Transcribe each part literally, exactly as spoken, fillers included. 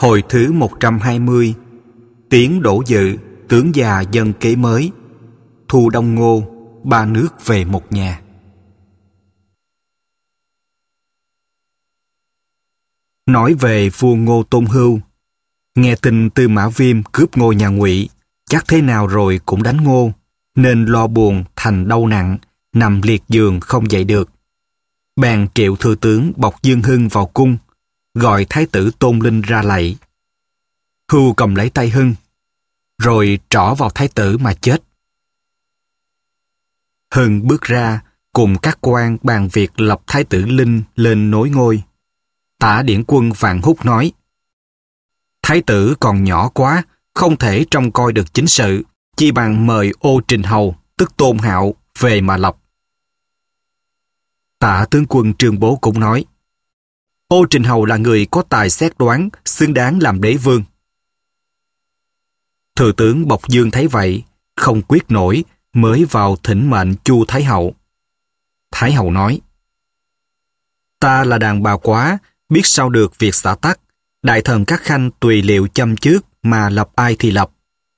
Hồi thứ một trăm hai mươi. Tiến đổ dự, tướng già dân kế mới. Thu đông ngô, ba nước về một nhà. Nói về vua Ngô Tôn Hưu. Nghe tin Tư Mã Viêm cướp ngôi nhà Ngụy, chắc thế nào rồi cũng đánh Ngô, nên lo buồn thành đau nặng, nằm liệt giường không dậy được. Bèn triệu thừa tướng Bộc Dương Hưng vào cung, gọi thái tử Tôn Linh ra lạy. Hưu cầm lấy tay Hưng, rồi trỏ vào thái tử mà chết. Hưng bước ra, cùng các quan bàn việc lập thái tử Linh lên nối ngôi. Tả Điển Quân Vạn Húc nói: Thái tử còn nhỏ quá, không thể trông coi được chính sự, chi bằng mời Ô Trình Hầu, tức Tôn Hạo, về mà lập. Tả tướng quân Trương Bố cũng nói: Ô Trình Hầu là người có tài xét đoán, xứng đáng làm đế vương. Thừa tướng Bộc Dương thấy vậy, không quyết nổi, mới vào thỉnh mệnh Chu Thái Hậu. Thái Hậu nói: Ta là đàn bà quá, biết sao được việc xã tắc, đại thần các khanh tùy liệu châm trước mà lập ai thì lập.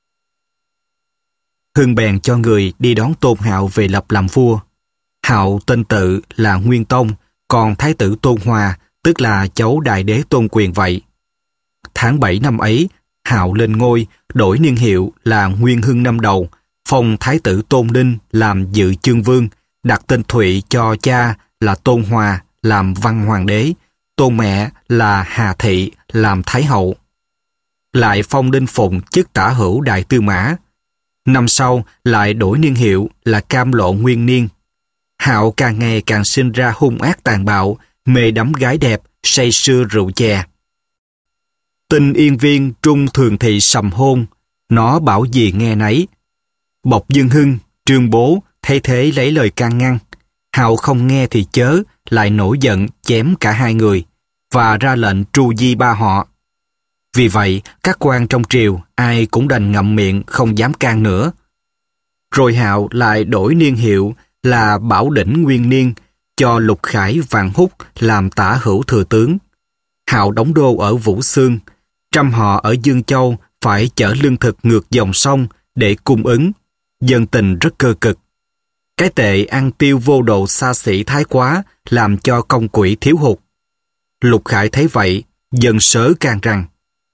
Hưng bèn cho người đi đón Tôn Hạo về lập làm vua. Hạo tên tự là Nguyên Tông, còn thái tử Tôn Hòa tức là cháu đại đế Tôn Quyền vậy. Tháng bảy năm ấy, Hạo lên ngôi, đổi niên hiệu là Nguyên Hưng năm đầu, phong thái tử Tôn Linh làm dự chương vương, đặt tên Thụy cho cha là Tôn Hòa làm văn hoàng đế, Tôn mẹ là Hà Thị làm thái hậu. Lại phong Đinh Phụng chức tả hữu đại tư mã. Năm sau lại đổi niên hiệu là Cam Lộ Nguyên Niên. Hạo càng ngày càng sinh ra hung ác tàn bạo, mê đắm gái đẹp, say sưa rượu chè. Tin yên viên trung thường thị sầm hôn, nó bảo gì nghe nấy. Bộc Dương Hưng, Trương Bố thay thế lấy lời can ngăn. Hạo không nghe thì chớ, lại nổi giận chém cả hai người, và ra lệnh tru di ba họ. Vì vậy, các quan trong triều ai cũng đành ngậm miệng không dám can nữa. Rồi Hạo lại đổi niên hiệu là Bảo Đỉnh Nguyên Niên, cho Lục Khải Vạn Húc làm tả hữu thừa tướng. Hạo đóng đô ở Vũ Xương, trăm họ ở Dương Châu phải chở lương thực ngược dòng sông để cung ứng, dân tình rất cơ cực. Cái tệ ăn tiêu vô độ xa xỉ thái quá, làm cho công quỹ thiếu hụt. Lục Khải thấy vậy, dần sớ can rằng: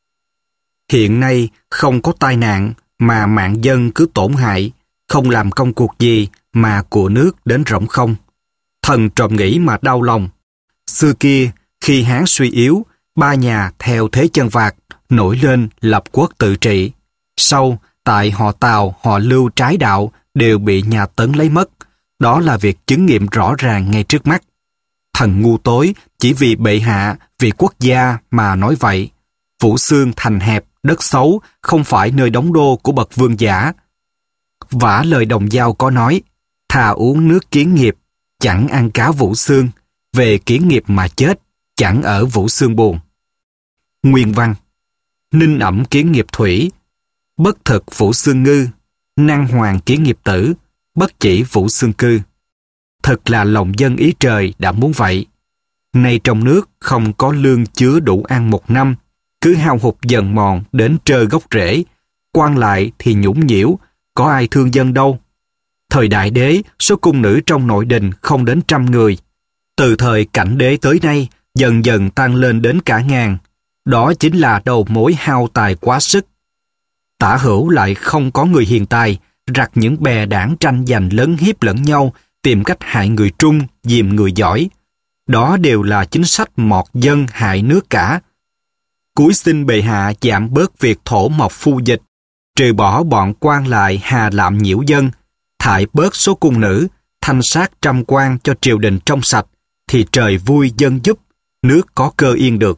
Hiện nay không có tai nạn mà mạng dân cứ tổn hại, không làm công cuộc gì mà của nước đến rỗng không. Thần trộm nghĩ mà đau lòng. Xưa kia, khi Hán suy yếu, ba nhà theo thế chân vạc, nổi lên lập quốc tự trị. Sau, tại họ Tào, họ Lưu trái đạo đều bị nhà Tấn lấy mất. Đó là việc chứng nghiệm rõ ràng ngay trước mắt. Thần ngu tối chỉ vì bệ hạ, vì quốc gia mà nói vậy. Vũ Xương thành hẹp, đất xấu, không phải nơi đóng đô của bậc vương giả. Vả lời đồng dao có nói: thà uống nước kiến nghiệp, chẳng ăn cá Vũ Xương, về kiến nghiệp mà chết, chẳng ở Vũ Xương buồn. Nguyên văn: Ninh ẩm kiến nghiệp thủy, bất thực Vũ Xương ngư, năng hoàng kiến nghiệp tử, bất chỉ Vũ Xương cư. Thật là lòng dân ý trời đã muốn vậy. Nay trong nước không có lương chứa đủ ăn một năm, cứ hao hụt dần mòn đến trơ gốc rễ, quan lại thì nhũng nhiễu, có ai thương dân đâu. Thời Đại Đế, số cung nữ trong nội đình không đến trăm người. Từ thời Cảnh Đế tới nay, dần dần tăng lên đến cả ngàn. Đó chính là đầu mối hao tài quá sức. Tả hữu lại không có người hiền tài, rặt những bè đảng tranh giành lấn hiếp lẫn nhau, tìm cách hại người trung, dìm người giỏi. Đó đều là chính sách mọt dân hại nước cả. Cúi xin bệ hạ giảm bớt việc thổ mộc phu dịch, trừ bỏ bọn quan lại hà lạm nhiễu dân, thải bớt số cung nữ, thanh sát trăm quan cho triều đình trong sạch, thì trời vui dân giúp, nước có cơ yên được.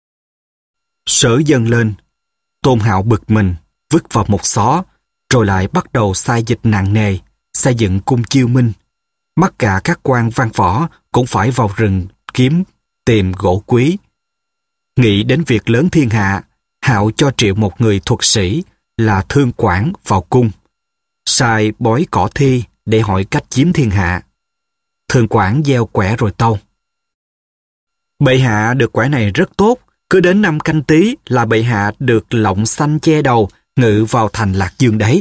Sở dâng lên, Tôn Hạo bực mình, vứt vào một xó, rồi lại bắt đầu sai dịch nặng nề, xây dựng cung Chiêu Minh. Tất cả các quan văn võ cũng phải vào rừng kiếm tìm gỗ quý. Nghĩ đến việc lớn thiên hạ, Hạo cho triệu một người thuật sĩ là Thương Quảng vào cung, sai bói cỏ thi để hỏi cách chiếm thiên hạ. Thương Quảng gieo quẻ rồi tâu: Bệ hạ được quẻ này rất tốt, cứ đến năm Canh Tý là bệ hạ được lọng xanh che đầu, ngự vào thành Lạc Dương đấy.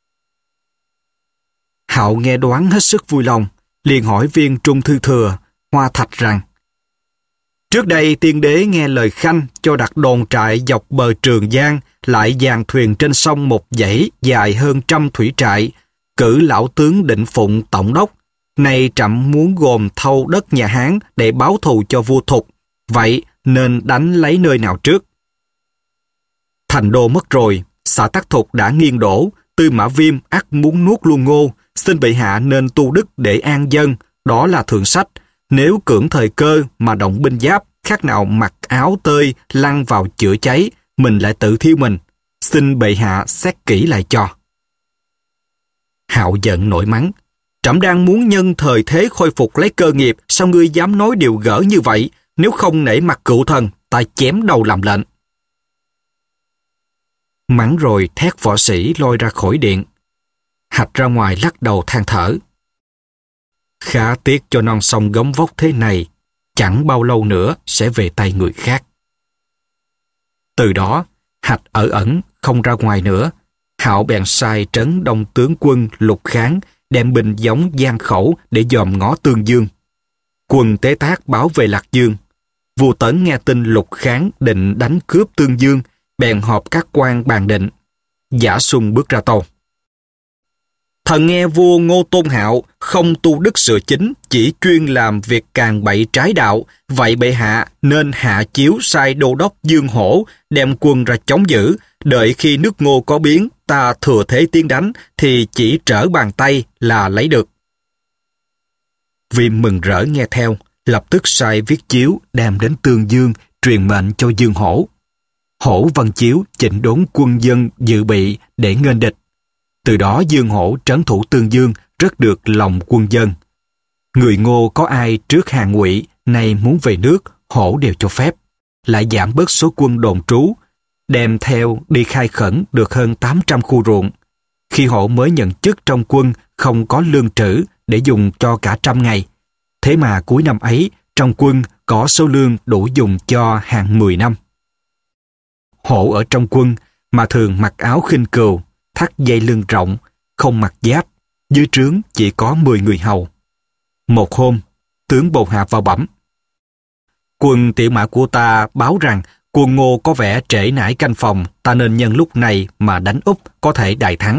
Hạo nghe đoán hết sức vui lòng, liền hỏi viên trung thư thừa, Hoa Thạch rằng: Trước đây tiên đế nghe lời khanh cho đặt đồn trại dọc bờ Trường Giang, lại dàn thuyền trên sông một dãy dài hơn trăm thủy trại, cử lão tướng Định Phụng tổng đốc. Nay trẫm muốn gồm thâu đất nhà Hán để báo thù cho vua Thục, vậy nên đánh lấy nơi nào trước? Thành đô mất rồi, xã Tắc Thục đã nghiêng đổ, Tư Mã Viêm ắt muốn nuốt luôn Ngô, xin bệ hạ nên tu đức để an dân, đó là thượng sách. Nếu cưỡng thời cơ mà động binh giáp, khác nào mặc áo tơi lăn vào chữa cháy, mình lại tự thiêu mình. Xin bệ hạ xét kỹ lại cho. Hạo giận nổi mắng: Trẫm đang muốn nhân thời thế khôi phục lấy cơ nghiệp, sao ngươi dám nói điều gỡ như vậy? Nếu không nể mặt cựu thần, ta chém đầu làm lệnh. Mắng rồi thét võ sĩ lôi ra khỏi điện. Hạch ra ngoài lắc đầu than thở: Khá tiếc cho non sông gấm vóc thế này, chẳng bao lâu nữa sẽ về tay người khác. Từ đó, Hạch ở ẩn, không ra ngoài nữa. Hạo bèn sai trấn đông tướng quân Lục Kháng đem binh giống Giang Khẩu để dòm ngó Tương Dương. Quân Tế Tác báo về Lạc Dương. Vua Tấn nghe tin Lục Kháng định đánh cướp Tương Dương, bèn họp các quan bàn định. Giả Sung bước ra tâu: Thần nghe vua Ngô Tôn Hạo không tu đức sửa chính, chỉ chuyên làm việc càng bậy trái đạo, vậy bệ hạ nên hạ chiếu sai đô đốc Dương Hổ đem quân ra chống giữ, đợi khi nước Ngô có biến, ta thừa thế tiến đánh thì chỉ trở bàn tay là lấy được. Viêm mừng rỡ nghe theo, lập tức sai viết chiếu đem đến Tương Dương truyền mệnh cho Dương Hổ. Hổ văn chiếu chỉnh đốn quân dân dự bị để nghênh địch. Từ đó Dương Hổ trấn thủ Tương Dương rất được lòng quân dân. Người Ngô có ai trước hàng Ngụy nay muốn về nước, Hổ đều cho phép, lại giảm bớt số quân đồn trú, đem theo đi khai khẩn được hơn tám trăm khu ruộng. Khi Hổ mới nhận chức trong quân không có lương trữ để dùng cho cả trăm ngày. Thế mà cuối năm ấy trong quân có số lương đủ dùng cho hàng mười năm. Hổ ở trong quân mà thường mặc áo khinh cừu, thắt dây lưng rộng, không mặc giáp, dưới trướng chỉ có mười người hầu. Một hôm, tướng Bầu Hạ vào bẩm: Quân tiểu mã của ta báo rằng quân Ngô có vẻ trễ nải canh phòng, ta nên nhân lúc này mà đánh úp, có thể đại thắng.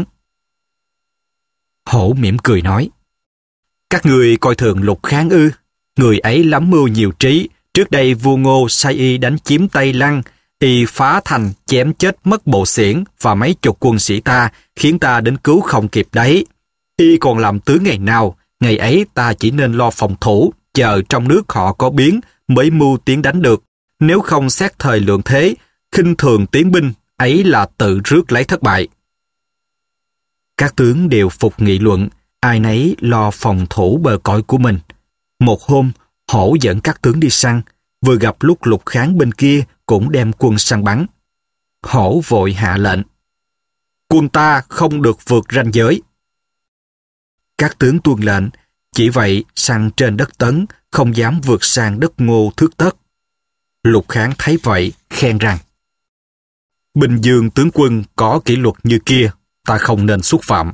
Hổ mỉm cười nói: Các người coi thường Lục Kháng ư? Người ấy lắm mưu nhiều trí, trước đây vua Ngô sai y đánh chiếm Tây Lăng, y phá thành chém chết mất bộ xiển và mấy chục quân sĩ ta, khiến ta đến cứu không kịp đấy. Y còn làm tướng ngày nào, ngày ấy ta chỉ nên lo phòng thủ, chờ trong nước họ có biến mới mưu tiến đánh được. Nếu không xét thời lượng thế, khinh thường tiến binh, ấy là tự rước lấy thất bại. Các tướng đều phục nghị luận, ai nấy lo phòng thủ bờ cõi của mình. Một hôm, Hổ dẫn các tướng đi săn, vừa gặp lúc Lục Kháng bên kia cũng đem quân săn bắn. Hổ vội hạ lệnh: Quân ta không được vượt ranh giới. Các tướng tuân lệnh, chỉ vậy săn trên đất Tấn, không dám vượt sang đất Ngô thước tất. Lục Kháng thấy vậy, khen rằng: Bình Dương tướng quân có kỷ luật như kia, ta không nên xúc phạm.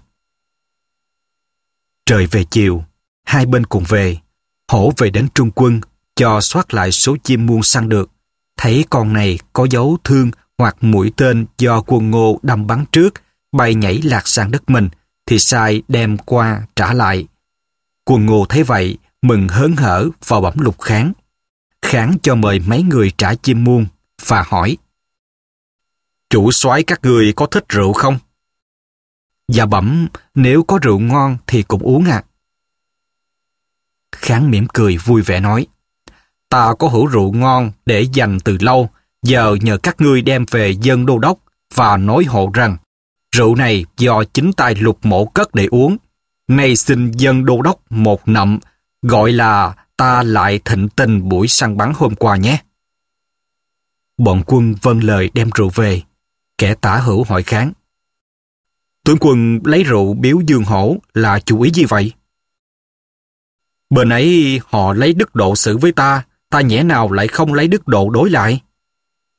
Trời về chiều, hai bên cùng về. Hổ về đến trung quân, cho soát lại số chim muôn săn được. Thấy con này có dấu thương hoặc mũi tên do quân Ngô đâm bắn trước, bay nhảy lạc sang đất mình, thì sai đem qua trả lại. Quân Ngô thấy vậy, mừng hớn hở vào bẩm Lục Kháng. Kháng cho mời mấy người trả chim muôn và hỏi: Chủ soái các người có thích rượu không? Dạ bẩm, nếu có rượu ngon thì cũng uống ạ. À. Kháng mỉm cười vui vẻ nói: Ta có hữu rượu ngon để dành từ lâu, giờ nhờ các ngươi đem về dân đô đốc và nói hộ rằng rượu này do chính tay Lục mổ cất để uống. Nay xin dân đô đốc một nậm, gọi là ta lại thịnh tình buổi săn bắn hôm qua nhé. Bọn quân vâng lời đem rượu về. Kẻ tả hữu hỏi Kháng: Tướng quân lấy rượu biếu Dương Hổ là chủ ý gì vậy? Bên ấy họ lấy đức độ xử với ta, ta nhẽ nào lại không lấy đức độ đối lại?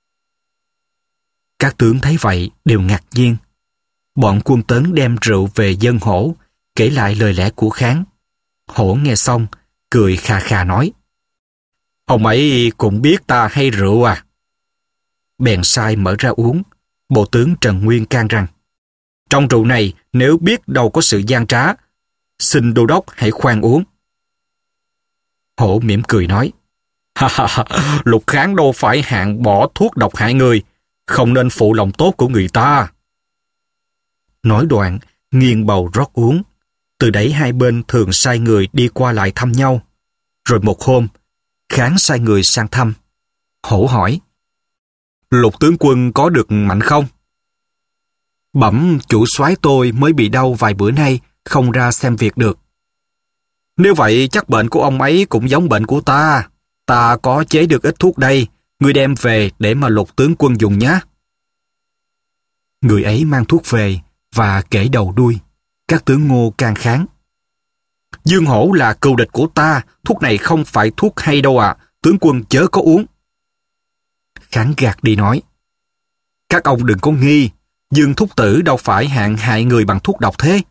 Các tướng thấy vậy đều ngạc nhiên. Bọn quân Tấn đem rượu về dâng Hổ, kể lại lời lẽ của Kháng. Hổ nghe xong, cười khà khà nói: Ông ấy cũng biết ta hay rượu à? Bèn sai mở ra uống. Bộ tướng Trần Nguyên can rằng: Trong rượu này nếu biết đâu có sự gian trá, xin đô đốc hãy khoan uống. Hổ mỉm cười nói: Ha ha ha, Lục Kháng đâu phải hạng bỏ thuốc độc hại người, không nên phụ lòng tốt của người ta. Nói đoạn, nghiêng bầu rót uống. Từ đấy hai bên thường sai người đi qua lại thăm nhau. Rồi một hôm, Kháng sai người sang thăm. Hổ hỏi: Lục tướng quân có được mạnh không? Bẩm chủ soái tôi mới bị đau vài bữa nay, không ra xem việc được. Nếu vậy chắc bệnh của ông ấy cũng giống bệnh của ta. Ta có chế được ít thuốc đây, ngươi đem về để mà Lục tướng quân dùng nhé. Người ấy mang thuốc về và kể đầu đuôi. Các tướng Ngô can kháng: Dương Hổ là cừu địch của ta, thuốc này không phải thuốc hay đâu ạ, à, tướng quân chớ có uống. Kháng gạt đi nói: Các ông đừng có nghi, Dương Thúc Tử đâu phải hạng hại người bằng thuốc độc thế.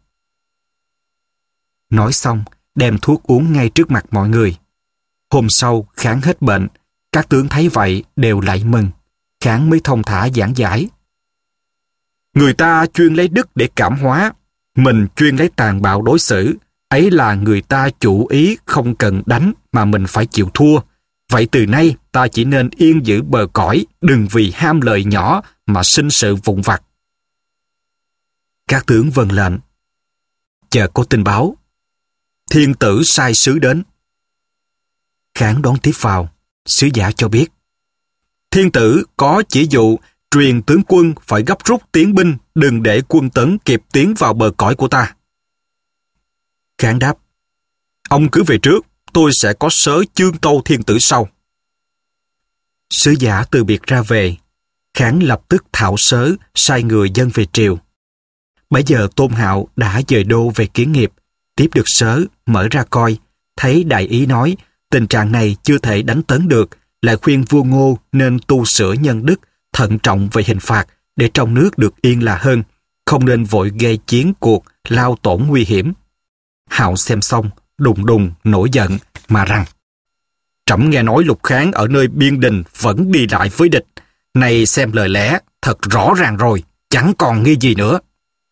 Nói xong, đem thuốc uống ngay trước mặt mọi người. Hôm sau, Kháng hết bệnh. Các tướng thấy vậy đều lại mừng. Kháng mới thông thả giảng giải: Người ta chuyên lấy đức để cảm hóa, mình chuyên lấy tàn bạo đối xử. Ấy là người ta chủ ý không cần đánh mà mình phải chịu thua. Vậy từ nay ta chỉ nên yên giữ bờ cõi, đừng vì ham lợi nhỏ mà sinh sự vụn vặt. Các tướng vâng lệnh. Chờ có tin báo. Thiên tử sai sứ đến. Kháng đón tiếp vào. Sứ giả cho biết: Thiên tử có chỉ dụ truyền tướng quân phải gấp rút tiến binh, đừng để quân Tấn kịp tiến vào bờ cõi của ta. Kháng đáp: Ông cứ về trước, tôi sẽ có sớ chương tâu thiên tử sau. Sứ giả từ biệt ra về. Kháng lập tức thảo sớ, sai người dâng về triều. Bấy giờ Tôn Hạo đã dời đô về Kiến Nghiệp, tiếp được sớ, mở ra coi, thấy đại ý nói tình trạng này chưa thể đánh Tấn được, lại khuyên vua Ngô nên tu sửa nhân đức, thận trọng về hình phạt để trong nước được yên là hơn, không nên vội gây chiến cuộc, lao tổn nguy hiểm. Hạo xem xong, đùng đùng nổi giận mà rằng: Trẫm nghe nói Lục Kháng ở nơi biên đình vẫn đi lại với địch, này xem lời lẽ thật rõ ràng rồi, chẳng còn nghi gì nữa.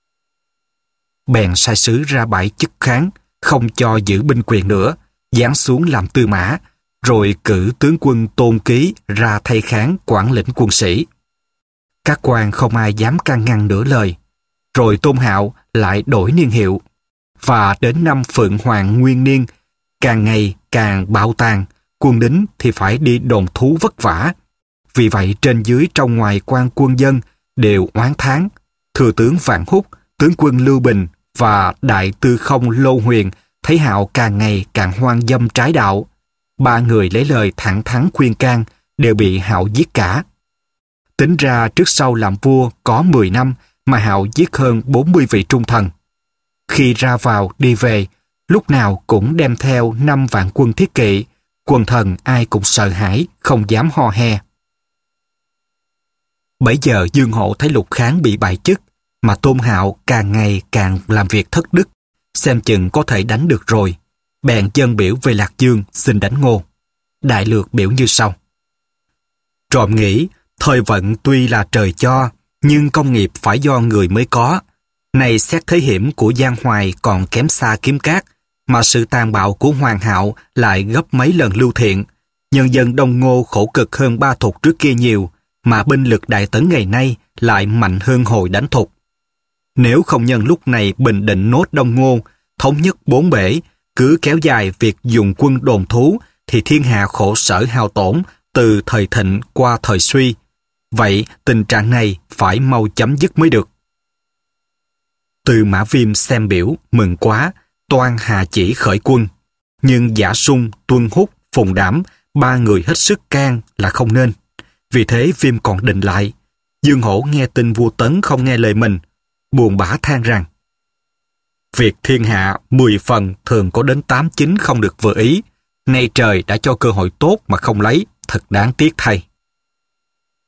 Bèn sai sứ ra bãi chức Kháng, không cho giữ binh quyền nữa, giáng xuống làm tư mã, rồi cử tướng quân Tôn Ký ra thay Kháng quản lĩnh quân sĩ. Các quan không ai dám can ngăn nửa lời. Rồi Tôn Hạo lại đổi niên hiệu, và đến năm Phượng Hoàng Nguyên Niên, càng ngày càng bạo tàn, quân lính thì phải đi đồn thú vất vả. Vì vậy trên dưới trong ngoài quan quân dân đều oán thán. Thừa tướng Vạn Húc, tướng quân Lưu Bình và đại tư không Lô Huyền thấy Hạo càng ngày càng hoang dâm trái đạo. Ba người lấy lời thẳng thắn khuyên can, đều bị Hạo giết cả. Tính ra trước sau làm vua có mười năm mà Hạo giết hơn bốn mươi vị trung thần. Khi ra vào đi về, lúc nào cũng đem theo năm vạn quân thiết kỵ, quần thần ai cũng sợ hãi, không dám ho he. Bấy giờ Dương Hổ thấy Lục Kháng bị bại chức, mà Tôn Hạo càng ngày càng làm việc thất đức, xem chừng có thể đánh được rồi, bèn dâng biểu về Lạc Dương xin đánh Ngô. Đại lược biểu như sau: Trộm nghĩ, thời vận tuy là trời cho, nhưng công nghiệp phải do người mới có. Này xét thế hiểm của Giang Hoài còn kém xa Kiếm Cát, mà sự tàn bạo của Hoàng Hạo lại gấp mấy lần Lưu Thiện. Nhân dân Đông Ngô khổ cực hơn Ba Thục trước kia nhiều, mà binh lực Đại Tấn ngày nay lại mạnh hơn hồi đánh Thục. Nếu không nhân lúc này bình định nốt Đông Ngô, thống nhất bốn bể, cứ kéo dài việc dùng quân đồn thú, thì thiên hạ khổ sở hao tổn từ thời thịnh qua thời suy. Vậy tình trạng này phải mau chấm dứt mới được. Từ Mã Viêm xem biểu, mừng quá, toan hạ chỉ khởi quân. Nhưng Giả Sung, Tuân Húc, Phùng Đảm, ba người hết sức can là không nên. Vì thế Viêm còn định lại. Dương Hổ nghe tin vua Tấn không nghe lời mình, buồn bã than rằng: Việc thiên hạ mười phần thường có đến tám chín không được vừa ý. Nay trời đã cho cơ hội tốt mà không lấy, thật đáng tiếc thay.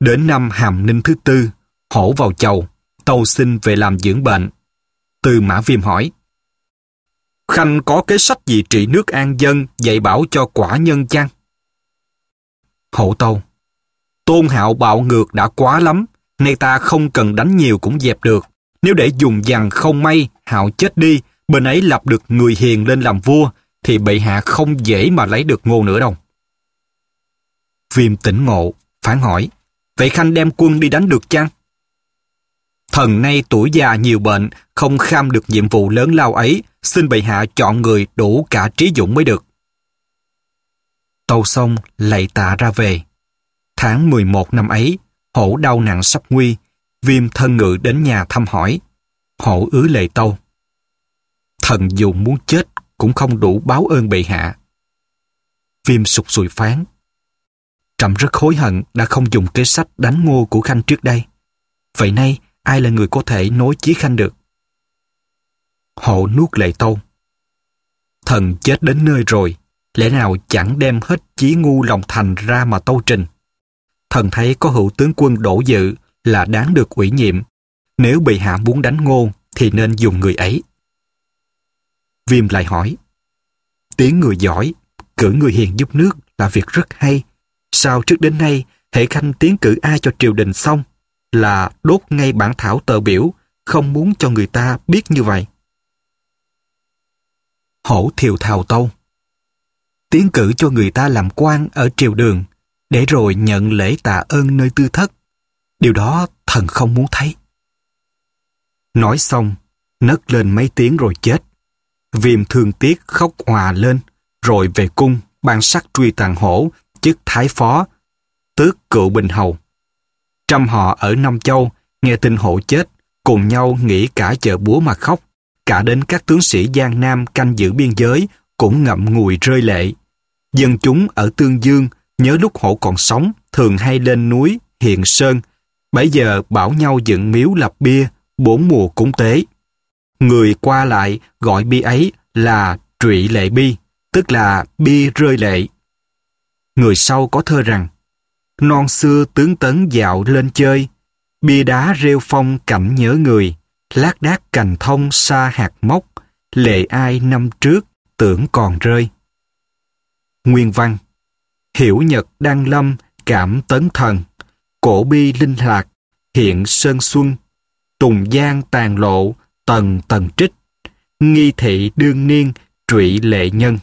Đến năm Hàm Ninh thứ tư, Hổ vào chầu, tâu xin về làm dưỡng bệnh. Tư Mã Viêm hỏi: Khanh có kế sách gì trị nước an dân dạy bảo cho quả nhân chăng? Hổ tâu: Tôn Hạo bạo ngược đã quá lắm, nay ta không cần đánh nhiều cũng dẹp được. Nếu để dùng dằn không may, Hạo chết đi, bên ấy lập được người hiền lên làm vua, thì bệ hạ không dễ mà lấy được Ngô nữa đâu. Viêm tỉnh ngộ, phản hỏi: Vậy Khanh đem quân đi đánh được chăng? Thần nay tuổi già nhiều bệnh, không kham được nhiệm vụ lớn lao ấy, xin bệ hạ chọn người đủ cả trí dũng mới được. Tâu xong lạy tạ ra về. Tháng mười một năm ấy, Hổ đau nặng sắp nguy, Viêm thân ngự đến nhà thăm hỏi. Hổ ứ lệ tâu: Thần dù muốn chết cũng không đủ báo ơn bệ hạ. Viêm sụt sùi phán: Trẫm rất hối hận đã không dùng kế sách đánh Ngô của Khanh trước đây. Vậy nay ai là người có thể nối chí Khanh được? Hổ nuốt lệ tâu: Thần chết đến nơi rồi, lẽ nào chẳng đem hết chí ngu lòng thành ra mà tâu trình. Thần thấy có hữu tướng quân Đỗ Dự là đáng được ủy nhiệm. Nếu bệ hạ muốn đánh Ngô thì nên dùng người ấy. Viêm lại hỏi: Tiếng người giỏi, cử người hiền giúp nước là việc rất hay. Sao trước đến nay hễ Khanh tiến cử ai cho triều đình xong là đốt ngay bản thảo tờ biểu, không muốn cho người ta biết như vậy? Hổ thiều thào tâu: Tiến cử cho người ta làm quan ở triều đường, để rồi nhận lễ tạ ơn nơi tư thất. Điều đó thần không muốn thấy. Nói xong, nấc lên mấy tiếng rồi chết. Viêm thương tiếc khóc òa lên, rồi về cung ban sắc truy tàn Hổ, chức thái phó, tước cựu bình hầu. Trăm họ ở Nam Châu nghe tin Hổ chết, cùng nhau nghỉ cả chợ búa mà khóc. Cả đến các tướng sĩ Giang Nam canh giữ biên giới cũng ngậm ngùi rơi lệ. Dân chúng ở Tương Dương nhớ lúc Hổ còn sống thường hay lên núi Hiền Sơn, bấy giờ bảo nhau dựng miếu lập bia, bốn mùa cúng tế. Người qua lại gọi bia ấy là Trụy Lệ Bi, tức là bia rơi lệ. Người sau có thơ rằng: Non xưa tướng tấn dạo lên chơi, bia đá rêu phong cảnh nhớ người, lác đác cành thông xa hạt mốc, lệ ai năm trước tưởng còn rơi. Nguyên văn: Hiểu nhật đăng lâm cảm tấn thần, cổ bi linh lạc hiện sơn xuân, tùng giang tàn lộ tầng tầng trích, nghi thị đương niên trụy lệ nhân.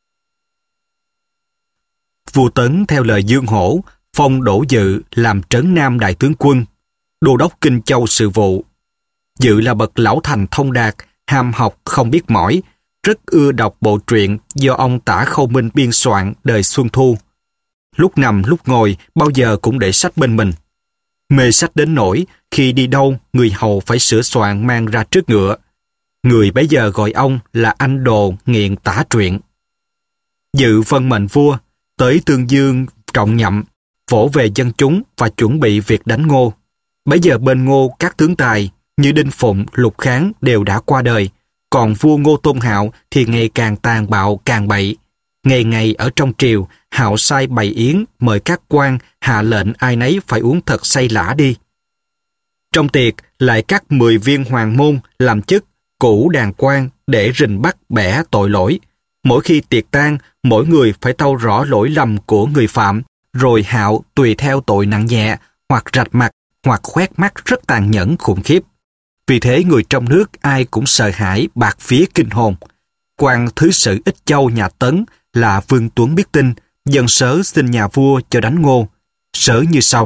Vua Tấn theo lời Dương Hổ phong Đỗ Dự làm trấn Nam đại tướng quân, đô đốc Kinh Châu sự vụ. Dự là bậc lão thành thông đạt, ham học không biết mỏi, rất ưa đọc bộ truyện do ông Tả Khâu Minh biên soạn đời Xuân Thu. Lúc nằm lúc ngồi bao giờ cũng để sách bên mình. Mê sách đến nỗi khi đi đâu người hầu phải sửa soạn mang ra trước ngựa. Người bấy giờ gọi ông là anh đồ nghiện tả truyện. Dự vân mệnh vua tới Tương Dương trọng nhậm, vỗ về dân chúng và chuẩn bị việc đánh Ngô. Bấy giờ bên Ngô các tướng tài như Đinh Phụng, Lục Kháng đều đã qua đời, còn vua Ngô Tôn Hạo thì ngày càng tàn bạo càng bậy. Ngày ngày ở trong triều, Hạo sai bày yến mời các quan, hạ lệnh ai nấy phải uống thật say lã đi. Trong tiệc lại cắt mười viên hoàng môn làm chức cũ đàn quan để rình bắt bẻ tội lỗi. Mỗi khi tiệc tang, mỗi người phải tâu rõ lỗi lầm của người phạm, rồi Hạo tùy theo tội nặng nhẹ, hoặc rạch mặt, hoặc khoét mắt rất tàn nhẫn khủng khiếp. Vì thế người trong nước ai cũng sợ hãi bạt phía kinh hồn. Quan thứ sử Ích Châu nhà Tấn là Vương Tuấn biết tin, dâng sớ xin nhà vua cho đánh Ngô. Sớ như sau: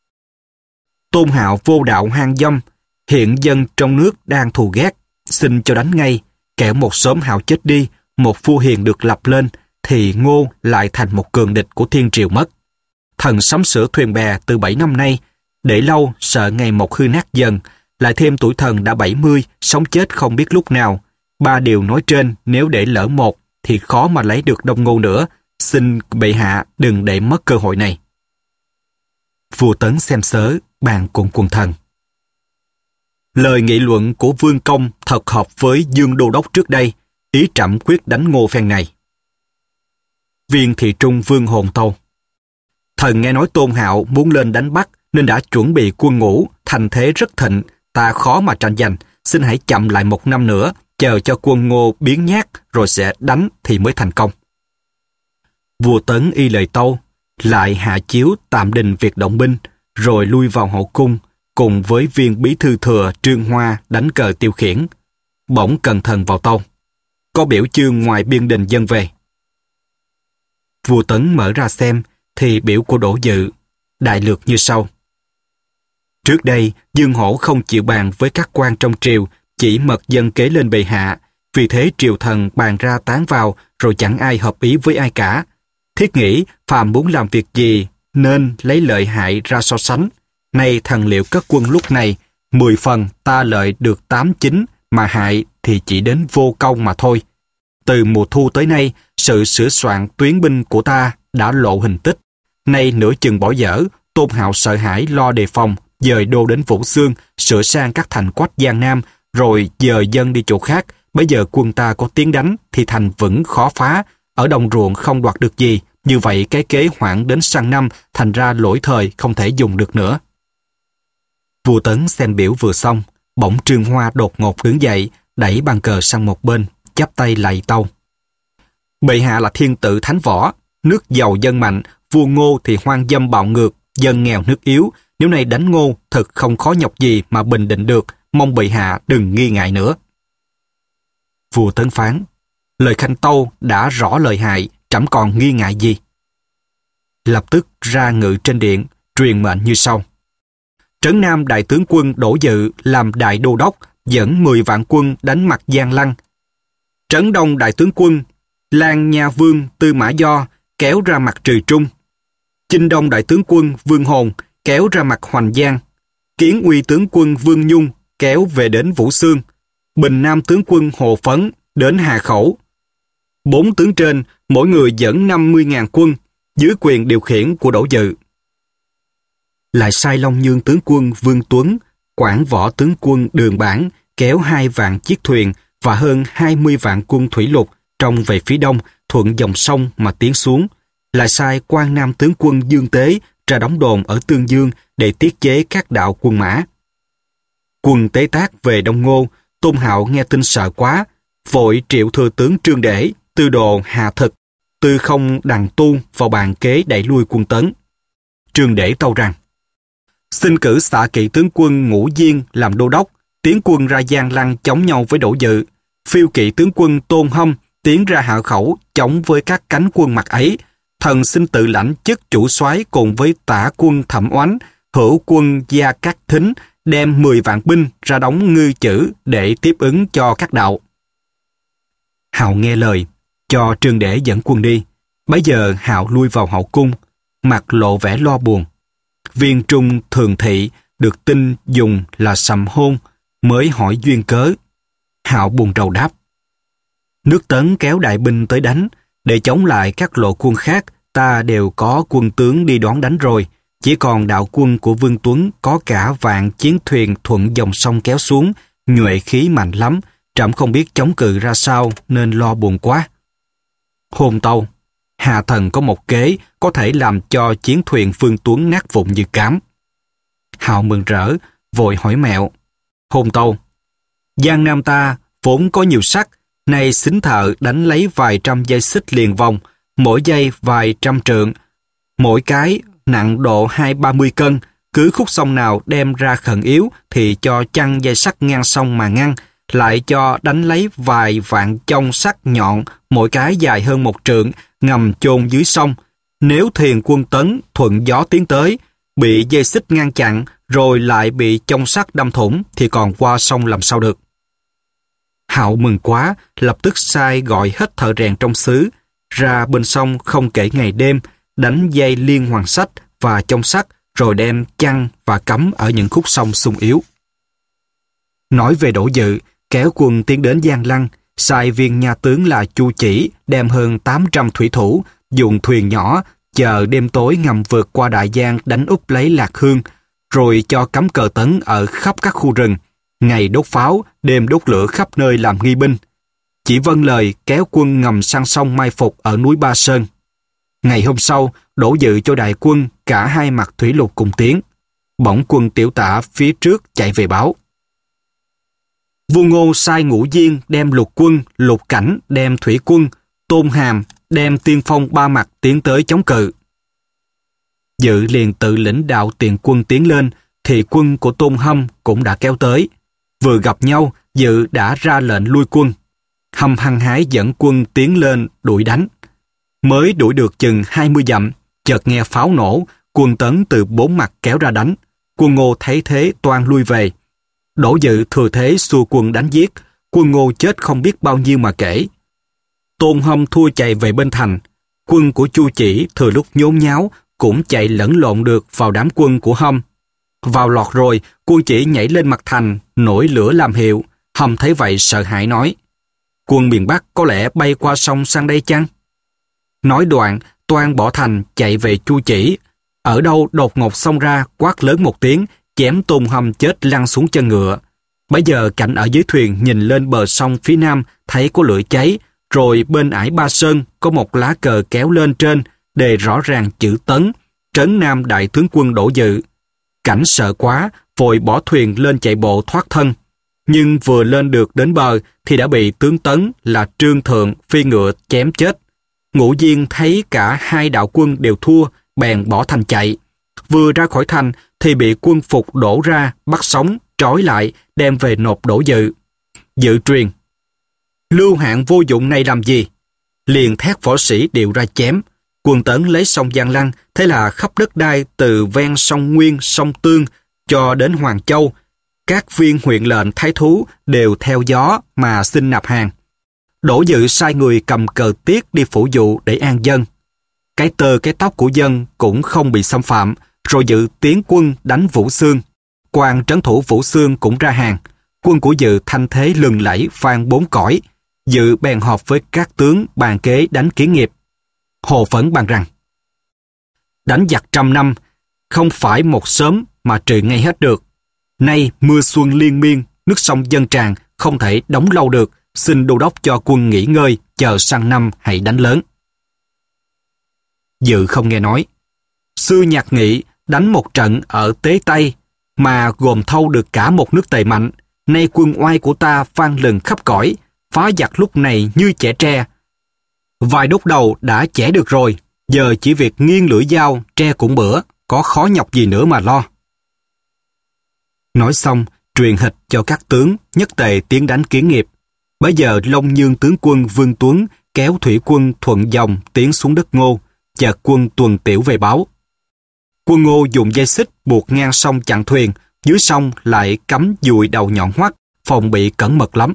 Tôn Hạo vô đạo hang dâm, hiện dân trong nước đang thù ghét, xin cho đánh ngay, kẻo một sớm Hạo chết đi, một vua hiền được lập lên, thì Ngô lại thành một cường địch của thiên triều mất. Thần sắm sửa thuyền bè từ bảy năm nay, để lâu sợ ngày một hư nát dần, lại thêm tuổi thần đã bảy mươi, sống chết không biết lúc nào. Ba điều nói trên nếu để lỡ một thì khó mà lấy được Đông Ngô nữa, xin bệ hạ đừng để mất cơ hội này. Vua Tấn xem sớ, bàn cùng quần thần. Lời nghị luận của Vương Công thật hợp với Dương Đô Đốc trước đây, ý trẫm quyết đánh Ngô phen này. Viên thị trung Vương Hồn tâu: Thần nghe nói Tôn Hạo muốn lên đánh Bắc, nên đã chuẩn bị quân ngũ, thành thế rất thịnh, ta khó mà tranh giành, xin hãy chậm lại một năm nữa, chờ cho quân Ngô biến nhát rồi sẽ đánh thì mới thành công. Vua Tấn y lời tâu, lại hạ chiếu tạm đình việc động binh, rồi lui vào hậu cung, cùng với viên bí thư thừa Trương Hoa đánh cờ tiêu khiển. Bỗng cần thần vào tâu, có biểu chương ngoài biên đình dâng về. Vua Tấn mở ra xem, thì biểu của Đỗ Dự, đại lược như sau. Trước đây, Dương Hổ không chịu bàn với các quan trong triều, chỉ mật dân kế lên bệ hạ, vì thế triều thần bàn ra tán vào, rồi chẳng ai hợp ý với ai cả. Thiết nghĩ, phàm muốn làm việc gì, nên lấy lợi hại ra so sánh. Nay thần liệu cất quân lúc này, mười phần ta lợi được tám chín, mà hại thì chỉ đến vô công mà thôi. Từ mùa thu tới nay, sự sửa soạn tuyến binh của ta đã lộ hình tích. Nay nửa chừng bỏ dở, Tôn Hạo sợ hãi lo đề phòng, dời đô đến Vũ Xương, sửa sang các thành quách Giang Nam, rồi dời dân đi chỗ khác. Bây giờ quân ta có tiến đánh, thì thành vững khó phá, ở đồng ruộng không đoạt được gì. Như vậy cái kế hoãn đến sang năm, thành ra lỗi thời không thể dùng được nữa. Vua Tấn xem biểu vừa xong, bỗng Trương Hoa đột ngột đứng dậy, đẩy bàn cờ sang một bên, chắp tay lạy tâu. Bệ hạ là thiên tử thánh võ, nước giàu dân mạnh, vua Ngô thì hoang dâm bạo ngược, dân nghèo nước yếu. Nếu nay đánh Ngô, thật không khó nhọc gì mà bình định được, mong bệ hạ đừng nghi ngại nữa. Vua Tấn phán, lời Khanh tâu đã rõ lời hại, trẫm còn nghi ngại gì. Lập tức ra ngự trên điện, truyền mệnh như sau. Trấn Nam đại tướng quân Đỗ Dự làm đại đô đốc, dẫn mười vạn quân đánh mặt Giang Lăng. Trấn Đông đại tướng quân Lan Nha Vương Tư Mã Do kéo ra mặt Trừ Trung. Chinh Đông đại tướng quân Vương Hồn kéo ra mặt Hoành Giang. Kiến Uy tướng quân Vương Nhung kéo về đến Vũ Xương. Bình Nam tướng quân Hồ Phấn đến Hà Khẩu. Bốn tướng trên, mỗi người dẫn năm mươi nghìn quân, dưới quyền điều khiển của Đỗ Dự. Lại sai Long Nhương tướng quân Vương Tuấn, Quảng Võ tướng quân Đường Bản kéo hai vạn chiếc thuyền và hơn hai mươi vạn quân thủy lục trong về phía đông, thuận dòng sông mà tiến xuống. Lại sai Quang Nam tướng quân Dương Tế ra đóng đồn ở Tương Dương để tiết chế các đạo quân mã. Quân Tế Tác về Đông Ngô, Tôn Hạo nghe tin sợ quá, vội triệu thừa tướng Trương Để, tư đồ Hà Thực, Tư Không Đằng Tu vào bàn kế đẩy lui quân Tấn. Trương Để tâu rằng, xin cử xạ kỵ tướng quân Ngũ Diên làm đô đốc, tiến quân ra Giang Lăng chống nhau với Đỗ Dự. Phiêu kỵ tướng quân Tôn Hâm tiến ra Hạ Khẩu chống với các cánh quân mặt ấy. Thần xin tự lãnh chức chủ soái cùng với tả quân Thẩm Oánh, hữu quân Gia Cát Thính đem mười vạn binh ra đóng Ngư Chữ để tiếp ứng cho các đạo. Hạo nghe lời, cho Trương Để dẫn quân đi. Bấy giờ Hạo lui vào hậu cung, mặt lộ vẻ lo buồn. Viên trung thường thị được tin dùng là sầm hôn, mới hỏi duyên cớ. Hạo buồn rầu đáp, nước Tấn kéo đại binh tới đánh, để chống lại các lộ quân khác, ta đều có quân tướng đi đón đánh rồi. Chỉ còn đạo quân của Vương Tuấn có cả vạn chiến thuyền thuận dòng sông kéo xuống, nhuệ khí mạnh lắm, trẫm không biết chống cự ra sao nên lo buồn quá. Hôn tâu, Hà thần có một kế có thể làm cho chiến thuyền Vương Tuấn nát vụn như cám. Hạo mừng rỡ, vội hỏi mẹo. Hôn tâu, Giang Nam ta vốn có nhiều sắt, nay xính thợ đánh lấy vài trăm dây xích liền vòng, mỗi dây vài trăm trượng, mỗi cái nặng độ hai ba mươi cân, cứ khúc sông nào đem ra khẩn yếu thì cho chăng dây sắt ngang sông mà ngăn, lại cho đánh lấy vài vạn chông sắt nhọn, mỗi cái dài hơn một trượng, ngầm chôn dưới sông. Nếu thuyền quân Tấn thuận gió tiến tới, bị dây xích ngăn chặn, rồi lại bị chông sắt đâm thủng, thì còn qua sông làm sao được. Hạo mừng quá, lập tức sai gọi hết thợ rèn trong xứ, ra bên sông không kể ngày đêm, đánh dây liên hoàn sách và chông sắt, rồi đem chăn và cắm ở những khúc sông xung yếu. Nói về Đỗ Dự, kéo quân tiến đến Giang Lăng, sai viên nha tướng là Chu Chỉ đem hơn tám trăm thủy thủ, dùng thuyền nhỏ, chờ đêm tối ngầm vượt qua Đại Giang đánh úp lấy Lạc Hương, rồi cho cắm cờ Tấn ở khắp các khu rừng, ngày đốt pháo, đêm đốt lửa khắp nơi làm nghi binh. Chỉ vâng lời kéo quân ngầm sang sông mai phục ở núi Ba Sơn. Ngày hôm sau, Đỗ Dự cho đại quân cả hai mặt thủy lục cùng tiến. Bỗng quân tiểu tả phía trước chạy về báo. Vua Ngô sai Ngũ Diên đem lục quân, Lục Cảnh đem thủy quân, Tôn Hàm đem tiên phong ba mặt tiến tới chống cự. Dự liền tự lĩnh đạo tiền quân tiến lên, thì quân của Tôn Hâm cũng đã kéo tới. Vừa gặp nhau, Dự đã ra lệnh lui quân. Hâm hăng hái dẫn quân tiến lên đuổi đánh. Mới đuổi được chừng hai mươi dặm, chợt nghe pháo nổ, quân Tấn từ bốn mặt kéo ra đánh. Quân Ngô thấy thế toan lui về. Đỗ Dự thừa thế xua quân đánh giết, quân Ngô chết không biết bao nhiêu mà kể. Tôn Hâm thua chạy về bên thành. Quân của Chu Chỉ thừa lúc nhốn nháo cũng chạy lẫn lộn được vào đám quân của Hâm. Vào lọt rồi, quân Chỉ nhảy lên mặt thành, nổi lửa làm hiệu. Hâm thấy vậy sợ hãi nói: quân miền Bắc có lẽ bay qua sông sang đây chăng? Nói đoạn, toan bỏ thành chạy về Chu Chỉ. Ở đâu đột ngột xông ra, quát lớn một tiếng, chém Tôn Hâm chết lăn xuống chân ngựa. Bấy giờ Cảnh ở dưới thuyền nhìn lên bờ sông phía nam, thấy có lửa cháy, rồi bên ải Ba Sơn có một lá cờ kéo lên trên, đề rõ ràng chữ Tấn, trấn Nam đại tướng quân Đỗ Dự. Cảnh sợ quá, vội bỏ thuyền lên chạy bộ thoát thân. Nhưng vừa lên được đến bờ thì đã bị tướng Tấn là Trương Thượng phi ngựa chém chết. Ngũ Diên thấy cả hai đạo quân đều thua, bèn bỏ thành chạy. Vừa ra khỏi thành thì bị quân phục đổ ra, bắt sống, trói lại, đem về nộp Đỗ Dự. Dự truyền: Lưu Hạng vô dụng này làm gì? Liền thét võ sĩ đều ra chém. Quân Tấn lấy sông Giang Lăng, thế là khắp đất đai từ ven sông Nguyên, sông Tương cho đến Hoàng Châu, các viên huyện lệnh thái thú đều theo gió mà xin nạp hàng. Đỗ Dự sai người cầm cờ tiết đi phủ dụ để an dân. Cái tơ cái tóc của dân cũng không bị xâm phạm, rồi Dự tiến quân đánh Vũ Xương. Quan trấn thủ Vũ Xương cũng ra hàng. Quân của Dự thanh thế lừng lẫy vang bốn cõi. Dự bèn họp với các tướng bàn kế đánh Kiến Nghiệp. Hồ Phẫn bàn rằng: đánh giặc trăm năm, không phải một sớm mà trừ ngay hết được. Nay mưa xuân liên miên, nước sông dâng tràn, không thể đóng lâu được. Xin đô đốc cho quân nghỉ ngơi, chờ sang năm hãy đánh lớn. Dự không nghe nói. Xưa Nhạc Nghị đánh một trận ở Tế Tây mà gồm thâu được cả một nước Tề mạnh. Nay quân oai của ta vang lừng khắp cõi, phá giặc lúc này như chẻ tre. Vài đốt đầu đã chẻ được rồi, giờ chỉ việc nghiêng lưỡi dao, tre cũng bữa, có khó nhọc gì nữa mà lo. Nói xong, truyền hịch cho các tướng nhất tề tiến đánh Kiến Nghiệp. Bấy giờ Long Nhương tướng quân Vương Tuấn kéo thủy quân thuận dòng tiến xuống đất Ngô, chợt quân Tuần Tiểu về báo. Quân Ngô dùng dây xích buộc ngang sông chặn thuyền, dưới sông lại cắm dùi đầu nhọn hoắt, phòng bị cẩn mật lắm.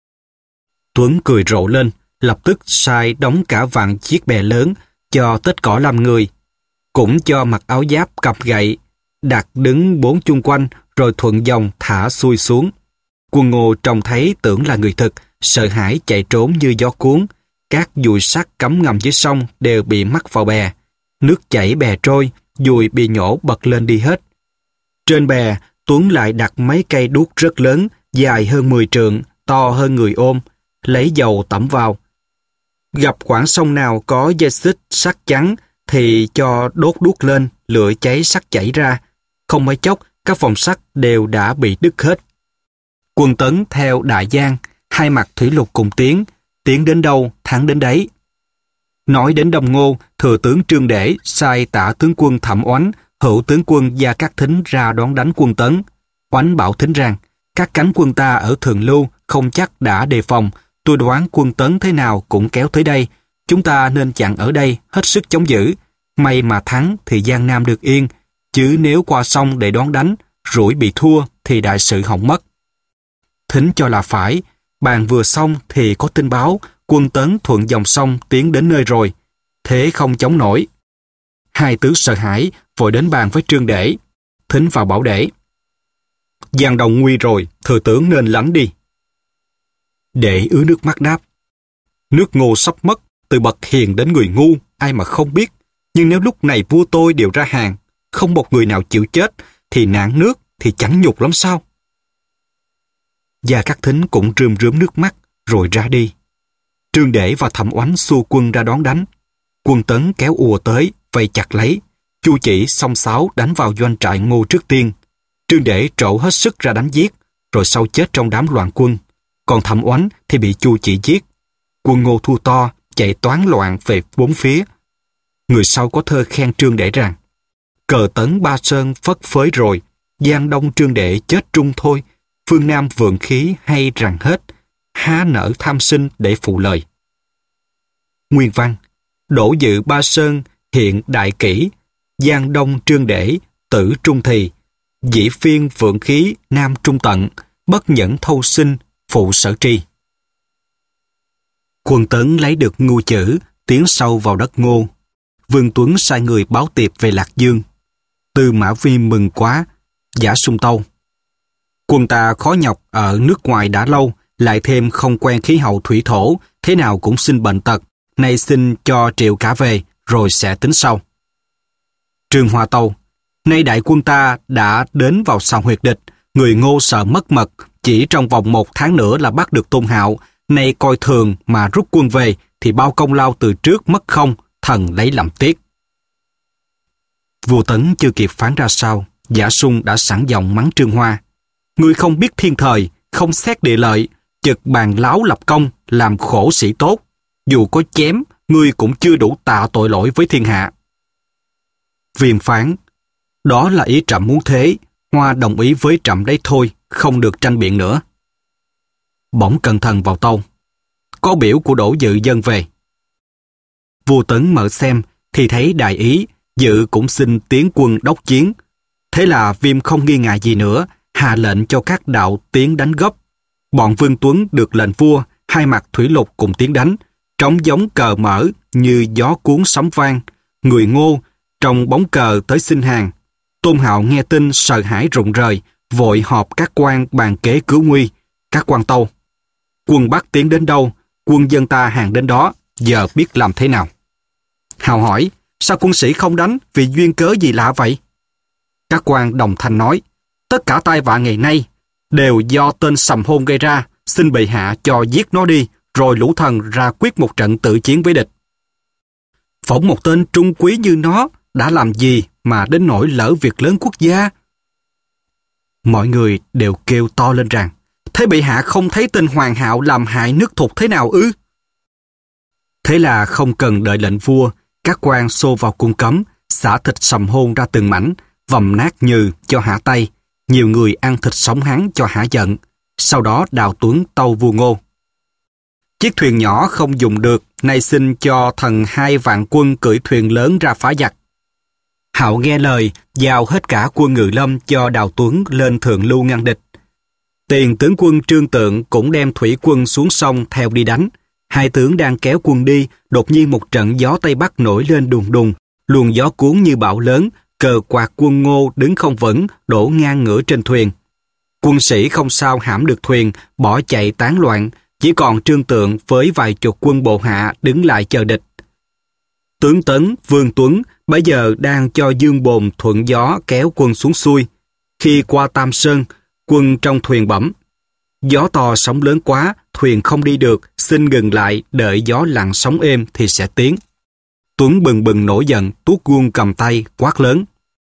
Tuấn cười rộ lên, lập tức sai đóng cả vạn chiếc bè lớn, cho tết cỏ làm người, cũng cho mặc áo giáp cặp gậy, đặt đứng bốn chung quanh, rồi thuận dòng thả xuôi xuống. Quân Ngô trông thấy tưởng là người thực, sợ hãi chạy trốn như gió cuốn. Các dùi sắt cắm ngầm dưới sông đều bị mắc vào bè. Nước chảy bè trôi, dùi bị nhổ bật lên đi hết. Trên bè, Tuấn lại đặt mấy cây đuốc rất lớn, dài hơn mười trượng, to hơn người ôm, lấy dầu tẩm vào. Gặp quãng sông nào có dây xích sắt trắng thì cho đốt đuốc lên, lửa cháy sắt chảy ra. Không mấy chốc, các vòng sắt đều đã bị đứt hết. Quân Tấn theo Đại Giang, hai mặt thủy lục cùng tiến, tiến đến đâu thắng đến đấy. Nói đến Đông Ngô, thừa tướng Trương Để sai tả tướng quân Thẩm Oánh, hữu tướng quân Gia Cát Thính ra đón đánh quân Tấn. Oánh bảo Thính rằng: các cánh quân ta ở Thường Lưu không chắc đã đề phòng, tôi đoán quân Tấn thế nào cũng kéo tới đây, chúng ta nên chặn ở đây, hết sức chống giữ. May mà thắng thì Giang Nam được yên, chứ nếu qua sông để đón đánh, rủi bị thua thì đại sự hỏng mất. Thính cho là phải. Bàn vừa xong thì có tin báo quân Tấn thuận dòng sông tiến đến nơi rồi, thế không chống nổi. Hai tướng sợ hãi vội đến bàn với Trương Để. Thính vào bảo Để: Giang Đông nguy rồi, thừa tướng nên lánh đi. Để ứa nước mắt đáp: nước Ngô sắp mất, từ bậc hiền đến người ngu, ai mà không biết. Nhưng nếu lúc này vua tôi đều ra hàng, không một người nào chịu chết, thì nạn nước thì chẳng nhục lắm sao? Gia Cát Thính cũng rơm rớm nước mắt, rồi ra đi. Trương Để và Thẩm Oánh xua quân ra đón đánh. Quân Tấn kéo ùa tới, vây chặt lấy. Chu Chỉ xông xáo đánh vào doanh trại Ngô trước tiên. Trương Để trổ hết sức ra đánh giết, rồi sau chết trong đám loạn quân. Còn Thẩm Oánh thì bị Chu Chỉ giết. Quân Ngô thua to, chạy toán loạn về bốn phía. Người sau có thơ khen Trương Để rằng: cờ tấn Ba Sơn phất phới rồi, Giang Đông Trương Để chết trung thôi, phương Nam vượng khí hay rằng hết, há nỡ tham sinh để phụ lời. Nguyên văn: đổ dự Ba Sơn hiện đại kỷ, Giang Đông Trương Để tử trung thì, dĩ phiên vượng khí nam trung tận, bất nhẫn thâu sinh phụ sở tri. Quân Tấn lấy được Ngưu Chữ, tiến sâu vào đất Ngô. Vương Tuấn sai người báo tiệp về Lạc Dương. Tư Mã Viêm mừng quá, giả sung tâu: quân ta khó nhọc ở nước ngoài đã lâu, lại thêm không quen khí hậu thủy thổ, thế nào cũng sinh bệnh tật, nay xin cho triệu cả về, rồi sẽ tính sau. Trương Hoa tâu: nay đại quân ta đã đến vào sào huyệt địch, người Ngô sợ mất mật, chỉ trong vòng một tháng nữa là bắt được Tôn Hạo, nay coi thường mà rút quân về, thì bao công lao từ trước mất không, thần lấy làm tiếc. Vua Tấn chưa kịp phán ra sao, Giả Sung đã sẵn giọng mắng Trương Hoa: ngươi không biết thiên thời, không xét địa lợi, chực bàn láo lập công, làm khổ sĩ tốt. Dù có chém, ngươi cũng chưa đủ tạ tội lỗi với thiên hạ. Viêm phán: đó là ý trẫm muốn thế, Hoa đồng ý với trẫm đấy thôi, không được tranh biện nữa. Bỗng Cẩn Thận vào tâu: có biểu của Đỗ Dự dâng về. Vua Tấn mở xem thì thấy đại ý, Dự cũng xin tiến quân đốc chiến. Thế là Viêm không nghi ngại gì nữa, hạ lệnh cho các đạo tiến đánh gấp. Bọn Vương Tuấn được lệnh vua, hai mặt thủy lục cùng tiến đánh, trống giống cờ mở như gió cuốn sóng vang. Người Ngô trong bóng cờ tới xin hàng. Tôn Hạo nghe tin sợ hãi rụng rời, vội họp các quan bàn kế cứu nguy. Các quan tâu: quân Bắc tiến đến đâu, quân dân ta hàng đến đó, giờ biết làm thế nào. Hạo hỏi: sao quân sĩ không đánh, vì duyên cớ gì lạ vậy? Các quan đồng thanh nói: tất cả tai vạ ngày nay đều do tên Sầm Hôn gây ra, xin bệ hạ cho giết nó đi, rồi lũ thần ra quyết một trận tự chiến với địch. Phỏng một tên trung quý như nó đã làm gì mà đến nỗi lỡ việc lớn quốc gia? Mọi người đều kêu to lên rằng: thế bệ hạ không thấy tên Hoàng Hạo làm hại nước Thục thế nào ư? Thế là không cần đợi lệnh vua, các quan xô vào cung cấm, xả thịt Sầm Hôn ra từng mảnh, vầm nát Nhừ cho hả tay. Nhiều người ăn thịt sống hắn cho hả giận. Sau đó đào Tuấn tâu vua Ngô: chiếc thuyền nhỏ không dùng được, nay xin cho thần hai vạn quân cưỡi thuyền lớn ra phá giặc. Hạo nghe lời, giao hết cả quân Ngự Lâm cho Đào Tuấn lên thượng lưu ngăn địch. Tiền tướng quân Trương Tượng cũng đem thủy quân xuống sông theo đi đánh. Hai tướng đang kéo quân đi, đột nhiên một trận gió Tây Bắc nổi lên đùng đùng, luồng gió cuốn như bão lớn, cờ quạt quân Ngô đứng không vững, đổ ngang ngửa trên thuyền. Quân sĩ không sao hãm được thuyền, bỏ chạy tán loạn, chỉ còn Trương Tượng với vài chục quân bộ hạ đứng lại chờ địch. Tướng Tấn, Vương Tuấn bấy giờ đang cho Dương Bồn thuận gió kéo quân xuống xuôi. Khi qua Tam Sơn, quân trong thuyền bẩm: gió to sóng lớn quá, thuyền không đi được, xin ngừng lại, đợi gió lặng sóng êm thì sẽ tiến. Tuấn bừng bừng nổi giận, tuốt guông cầm tay, quát lớn: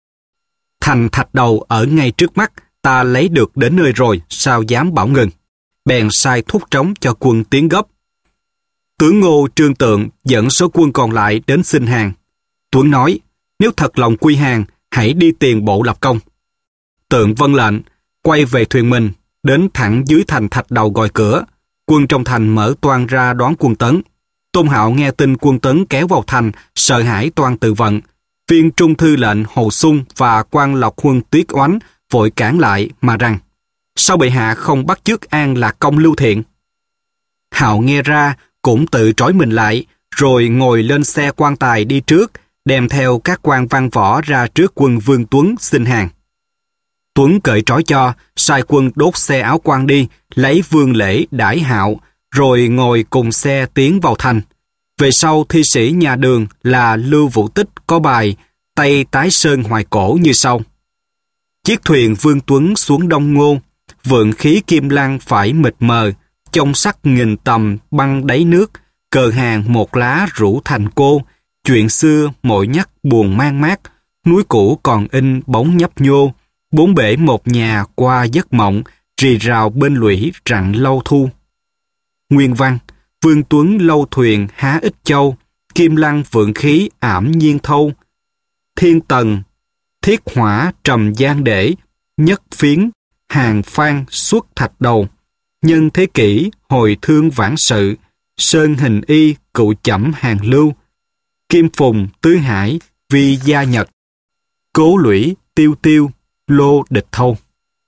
thành Thạch Đầu ở ngay trước mắt, ta lấy được đến nơi rồi, sao dám bảo ngừng? Bèn sai thúc trống cho quân tiến gấp. Tướng Ngô Trương Tượng dẫn số quân còn lại đến xin hàng. Tuấn nói: nếu thật lòng quy hàng, hãy đi tiền bộ lập công. Tượng vâng lệnh, quay về thuyền mình, đến thẳng dưới thành Thạch Đầu gọi cửa. Quân trong thành mở toan ra đón quân Tấn. Tôn Hạo nghe tin quân Tấn kéo vào thành, sợ hãi toan tự vận. Viên trung thư lệnh Hồ Sung và quan Lộc Huân Tuyết Oánh vội cản lại mà rằng: sao bệ hạ không bắt chước An Lạc Công Lưu Thiện? Hạo nghe ra cũng tự trói mình lại, rồi ngồi lên xe quan tài đi trước, đem theo các quan văn võ ra trước quân Vương Tuấn xin hàng. Tuấn cởi trói cho, sai quân đốt xe áo quan đi, lấy vương lễ đãi Hạo, rồi ngồi cùng xe tiến vào thành. Về sau thi sĩ nhà Đường là Lưu Vũ Tích có bài Tây Tái Sơn Hoài Cổ như sau: chiếc thuyền Vương Tuấn xuống Đông Ngô, vượng khí kim lan phải mịt mờ, trong sắc nghìn tầm băng đáy nước, cờ hàng một lá rủ thành cô, chuyện xưa mỗi nhắc buồn mang mát, núi cũ còn in bóng nhấp nhô, bốn bể một nhà qua giấc mộng, rì rào bên lũy rặng lâu thu. Nguyên văn: Vương Tuấn lâu thuyền há ích châu, kim lăng vượng khí ảm nhiên thâu. Thiên tần, thiết hỏa trầm gian để, nhất phiến, hàng phan xuất thạch đầu. Nhân thế kỷ, hồi thương vãn sự, sơn hình y cựu chẩm hàng lưu. Kim phùng, tứ hải, vi gia nhật. Cố lũy, tiêu tiêu, lô địch thâu.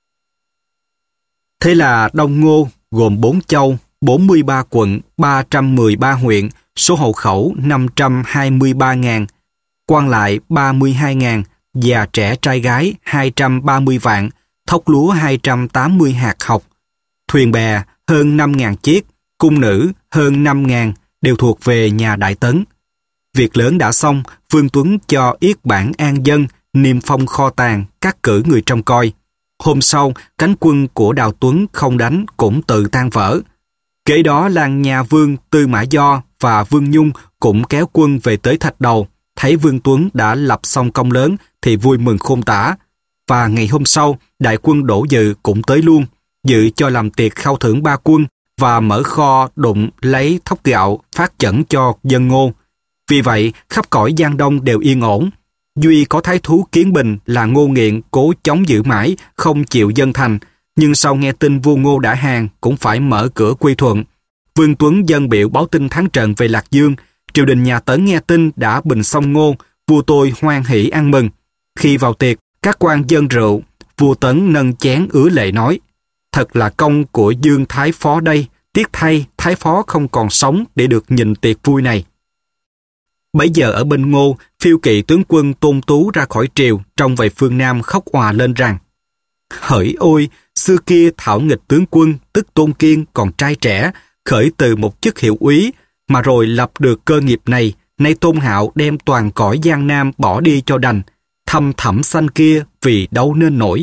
Thế là Đông Ngô gồm bốn châu, bốn mươi ba quận, ba trăm mười ba huyện, số hộ khẩu năm trăm hai mươi ba nghìn, quan lại ba mươi hai nghìn, già trẻ trai gái hai trăm ba mươi vạn, thóc lúa hai trăm tám mươi hạt học, thuyền bè hơn năm nghìn chiếc, cung nữ hơn năm nghìn, đều thuộc về nhà Đại Tấn. Việc lớn đã xong, Vương Tuấn cho yết bản an dân, niêm phong kho tàng, cắt cử người trông coi. Hôm sau, cánh quân của Đào Tuấn không đánh cũng tự tan vỡ. Kế đó làng nhà Vương Tư Mã Do và Vương Nhung cũng kéo quân về tới Thạch Đầu. Thấy Vương Tuấn đã lập xong công lớn thì vui mừng khôn tả. Và ngày hôm sau, đại quân Đỗ Dự cũng tới luôn, dự cho làm tiệc khao thưởng ba quân và mở kho đụng lấy thóc gạo phát chẩn cho dân Ngô. Vì vậy, khắp cõi Giang Đông đều yên ổn. Duy có thái thú Kiến Bình là Ngô Nghiện cố chống giữ mãi, không chịu dâng thành, nhưng sau nghe tin vua Ngô đã hàng cũng phải mở cửa quy thuận. Vương Tuấn dâng biểu báo tin thắng trận về Lạc Dương. Triều đình nhà Tấn nghe tin đã bình xong Ngô, vua tôi hoan hỷ ăn mừng. Khi vào tiệc, các quan dâng rượu, vua Tấn nâng chén ứa lệ nói: Thật là công của Dương Thái Phó đây, tiếc thay Thái Phó không còn sống để được nhìn tiệc vui này. Bấy giờ ở bên Ngô, phiêu kỵ tướng quân Tôn Tú ra khỏi triều, trông về phương Nam khóc òa lên rằng: Hỡi ôi, xưa kia thảo nghịch tướng quân, tức Tôn Kiên còn trai trẻ, khởi từ một chức hiệu úy, mà rồi lập được cơ nghiệp này, nay Tôn Hạo đem toàn cõi Giang Nam bỏ đi cho đành, thâm thẳm xanh kia vì đâu nên nổi.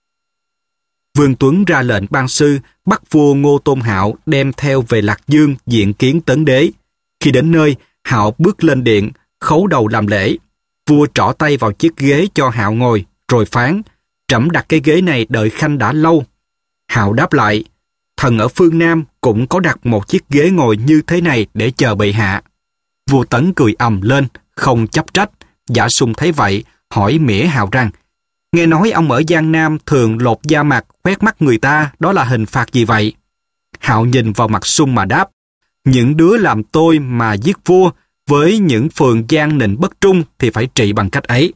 Vương Tuấn ra lệnh ban sư, bắt vua Ngô Tôn Hạo đem theo về Lạc Dương diện kiến Tấn đế. Khi đến nơi, Hạo bước lên điện, khấu đầu làm lễ. Vua trỏ tay vào chiếc ghế cho Hạo ngồi, rồi phán: Trẫm đặt cái ghế này đợi khanh đã lâu. Hạo đáp lại: Thần ở phương Nam cũng có đặt một chiếc ghế ngồi như thế này để chờ bệ hạ. Vua Tấn cười ầm lên, không chấp trách. Giả Sung thấy vậy, hỏi mỉa Hạo rằng: Nghe nói ông ở Giang Nam thường lột da mặt, quét mắt người ta, đó là hình phạt gì vậy? Hạo nhìn vào mặt Sung mà đáp: Những đứa làm tôi mà giết vua, với những phường gian nịnh bất trung thì phải trị bằng cách ấy.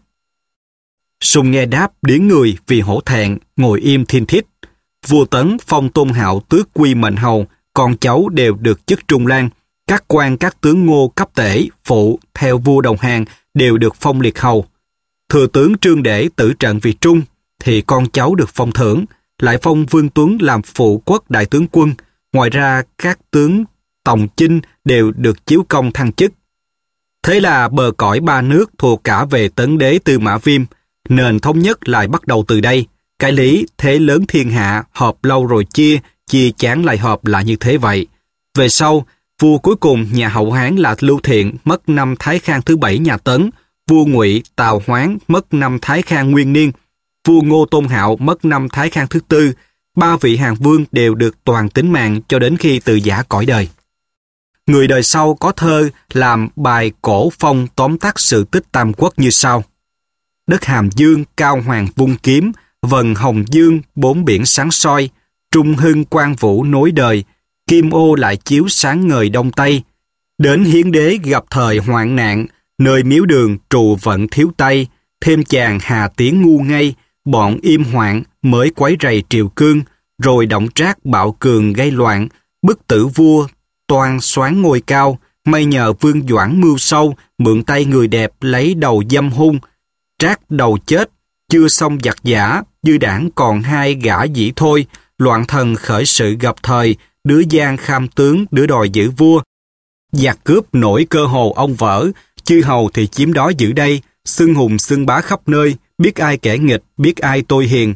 Sung nghe đáp điếng người vì hổ thẹn, ngồi im thiên thít. Vua Tấn phong Tôn Hạo tước quy mệnh hầu, con cháu đều được chức trung lang. Các quan các tướng Ngô cấp tể, phụ theo vua đầu hàng đều được phong liệt hầu. Thừa tướng Trương Để tử trận vì trung thì con cháu được phong thưởng, lại phong Vương Tuấn làm phụ quốc đại tướng quân. Ngoài ra các tướng Tòng Chinh đều được chiếu công thăng chức. Thế là bờ cõi ba nước thuộc cả về Tấn đế Tư Mã Viêm, nền thống nhất lại bắt đầu từ đây. Cái lý thế lớn thiên hạ, họp lâu rồi chia, chia chán lại họp là như thế vậy. Về sau, vua cuối cùng nhà Hậu Hán là Lưu Thiện mất năm Thái Khang thứ bảy nhà Tấn, vua Ngụy Tào Hoán mất năm Thái Khang nguyên niên, vua Ngô Tôn Hạo mất năm Thái Khang thứ tư. Ba vị Hàn Vương đều được toàn tính mạng cho đến khi từ giã cõi đời. Người đời sau có thơ làm bài cổ phong tóm tắt sự tích Tam Quốc như sau: Đất Hàm Dương cao hoàng vung kiếm, vần Hồng Dương bốn biển sáng soi, trung hưng quang vũ nối đời, kim ô lại chiếu sáng ngời đông tây. Đến hiến đế gặp thời hoạn nạn, nơi miếu đường trù vận thiếu tây, thêm chàng hà tiếng ngu ngây, bọn im hoạn mới quấy rầy triều cương, rồi động trác bạo cường gây loạn, bức tử vua toan soán ngôi cao, may nhờ Vương Doãn mưu sâu, mượn tay người đẹp lấy đầu dâm hung. Trác đầu chết, chưa xong giặc giả, dư đảng còn hai gã dĩ thôi, loạn thần khởi sự gặp thời, đứa gian kham tướng, đứa đòi giữ vua. Giặc cướp nổi cơ hồ ông vỡ, chư hầu thì chiếm đó giữ đây, xưng hùng xưng bá khắp nơi, biết ai kẻ nghịch, biết ai tôi hiền.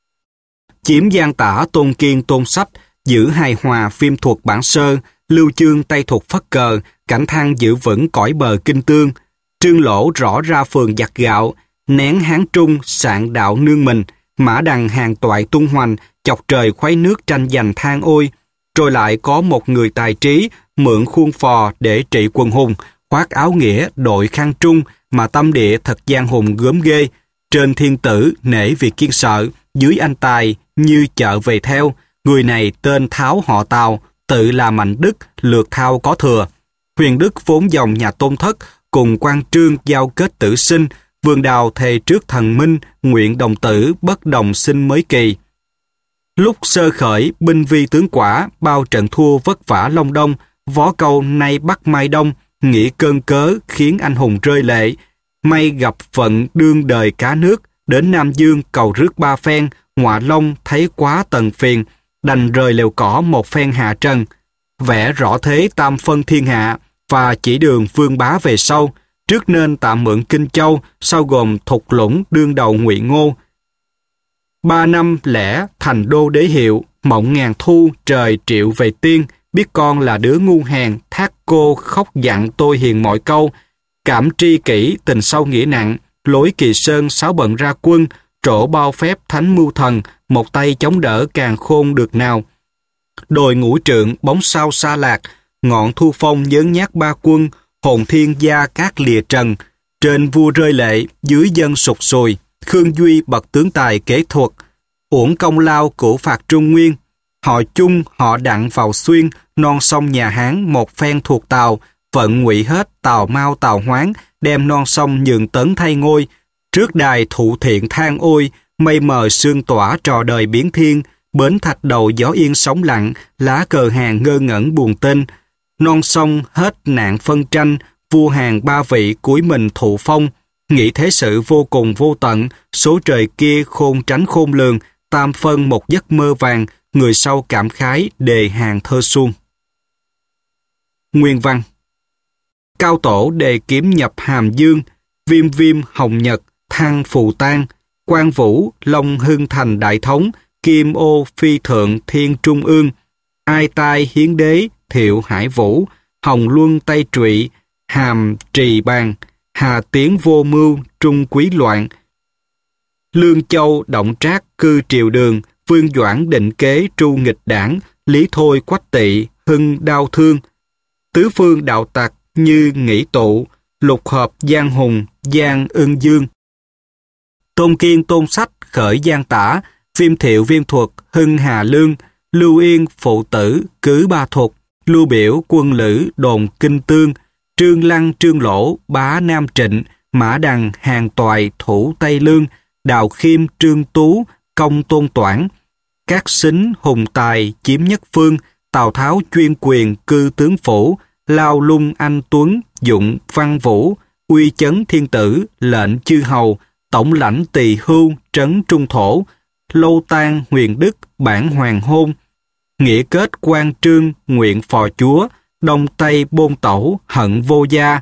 Chiếm Giang Tả, Tôn Kiên, Tôn Sách, giữ hài hòa phim thuật bản sơ, Lưu Chương Tây Thục phất cờ, Cảnh Thăng giữ vững cõi bờ Kinh Tương, Trương Lỗ rõ ra phường giặt gạo, nén Hán Trung sạn đạo nương mình, mã đằng hàng toại tung hoành, chọc trời khuấy nước tranh giành than ôi. Rồi lại có một người tài trí, mượn khuôn phò để trị quần hùng, khoác áo nghĩa đội khăn trung, mà tâm địa thật gian hùng gớm ghê. Trên thiên tử nể việc kiên sợ, dưới anh tài như chợ về theo. Người này tên Tháo họ Tào, tự là Mạnh Đức, lược Thao có thừa. Huyền Đức vốn dòng nhà Tôn Thất, cùng Quan Trương giao kết tử sinh. Vương Đào thề trước thần minh, nguyện đồng tử bất đồng sinh mới kỳ. Lúc sơ khởi, binh vi tướng quả, bao trận thua vất vả Long Đông, võ câu nay Bắc Mai Đông, nghĩ cơn cớ khiến anh hùng rơi lệ. May gặp phận đương đời cá nước, đến Nam Dương cầu rước ba phen, Ngọa Long thấy quá tần phiền, đành rời lều cỏ một phen hạ trần. Vẽ rõ thế tam phân thiên hạ, và chỉ đường vương bá về sau. Trước nên tạm mượn Kinh Châu, sau gồm Thục Lũng đương đầu Ngụy Ngô. Ba năm lẻ thành đô đế hiệu, mộng ngàn thu trời triệu về tiên, biết con là đứa ngu hèn, thác cô khóc dặn tôi hiền mọi câu. Cảm tri kỷ tình sâu nghĩa nặng, lối Kỳ Sơn sáu bận ra quân, trổ bao phép thánh mưu thần, một tay chống đỡ càng khôn được nào. Đồi Ngũ Trượng bóng sao xa lạc, ngọn thu phong nhớn nhát ba quân, hồn thiên gia cát lìa trần, trên vua rơi lệ, dưới dân sụt sùi. Khương Duy bậc tướng tài kế thuật, uổng công lao của phạt Trung Nguyên. Họ chung họ đặng vào xuyên, non sông nhà Hán một phen thuộc Tào, vận ngụy hết Tào Mao Tào Hoán, đem non sông nhường tấn thay ngôi. Trước đài thụ thiện than ôi, mây mờ sương tỏa trò đời biến thiên, bến thạch đầu gió yên sóng lặng, lá cờ hàng ngơ ngẩn buồn tên. Non sông hết nạn phân tranh, vua hàng ba vị cúi mình thụ phong. Nghĩ thế sự vô cùng vô tận, số trời kia khôn tránh khôn lường, tam phân một giấc mơ vàng, người sau cảm khái đề hàng thơ suông. Nguyên văn. Cao Tổ đề kiếm nhập Hàm Dương, Viêm Viêm Hồng Nhật, Thăng Phù Tan, Quang Vũ Long Hưng thành đại thống, Kim Ô Phi Thượng Thiên Trung ương, Ai Tai Hiến Đế Thiệu Hải Vũ, Hồng Luân Tây Trụy, Hàm Trì Bàn, Hà Tiến Vô Mưu Trung Quý Loạn, Lương Châu Động Trác cư triều đường, Vương Doãn định kế tru nghịch đảng, Lý Thôi quách tỵ hưng đau thương, tứ phương đạo tặc như nghĩ tụ, lục hợp giang hùng giang ưng dương. Tôn Kiên Tôn Sách khởi giang tả, Viêm Thiệu Viêm Thuật hưng Hà Lương, Lưu Yên phụ tử cứ Ba Thuật, Lưu Biểu quân lữ đồn Kinh Tương, Trương Lăng Trương Lỗ bá Nam Trịnh, Mã Đằng hàng toại thủ Tây Lương, Đào Khiêm Trương Tú công Tôn Toản, các xính hùng tài chiếm nhất phương, Tào Tháo chuyên quyền cư tướng phủ, Lao Lung Anh Tuấn dụng Văn Vũ, uy chấn thiên tử lệnh chư hầu, tổng lãnh tỳ hưu trấn trung thổ, Lâu Tan Huyền Đức bản hoàng hôn, nghĩa kết quan trương nguyện phò chúa, đông tây bôn tẩu hận vô gia.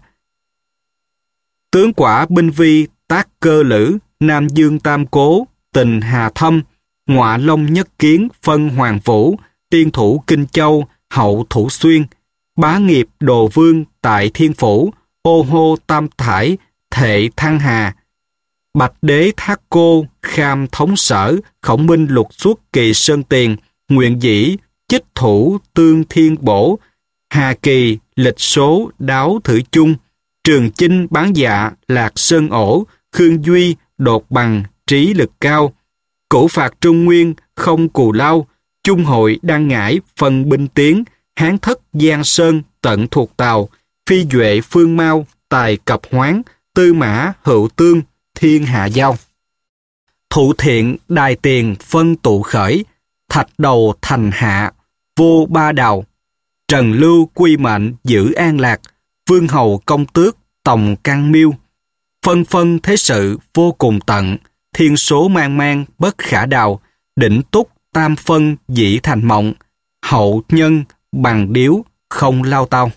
Tướng quả binh vi tác cơ lữ, Nam Dương tam cố tình hà thâm, Ngọa Long nhất kiến phân hoàng vũ, tiên thủ Kinh Châu hậu thủ xuyên, bá nghiệp đồ vương tại thiên phủ, ô hô tam thải thệ thăng hà. Bạch đế thác cô kham thống sở, Khổng Minh lục xuất Kỳ Sơn tiền, nguyện dĩ chích thủ tương thiên bổ, Hà Kỳ lịch số đáo thử chung, Trường Chinh bán dạ lạc sơn ổ, Khương Duy đột bằng trí lực cao, cổ phạt Trung Nguyên không cù lao, Chung hội đang ngãi phân binh tiến, Hán thất Giang Sơn tận thuộc Tào, Phi duệ phương Mao tài cập Hoáng, Tư mã hữu tương thiên hạ giao. Thụ thiện đài tiền phân tụ khởi, thạch đầu thành hạ vô ba đào, Trần Lưu quy mệnh giữ an lạc, vương hầu công tước tòng căn miêu. Phân phân thế sự vô cùng tận, thiên số mang mang bất khả đào, định túc tam phân dĩ thành mộng, hậu nhân bằng điếu không lao tao.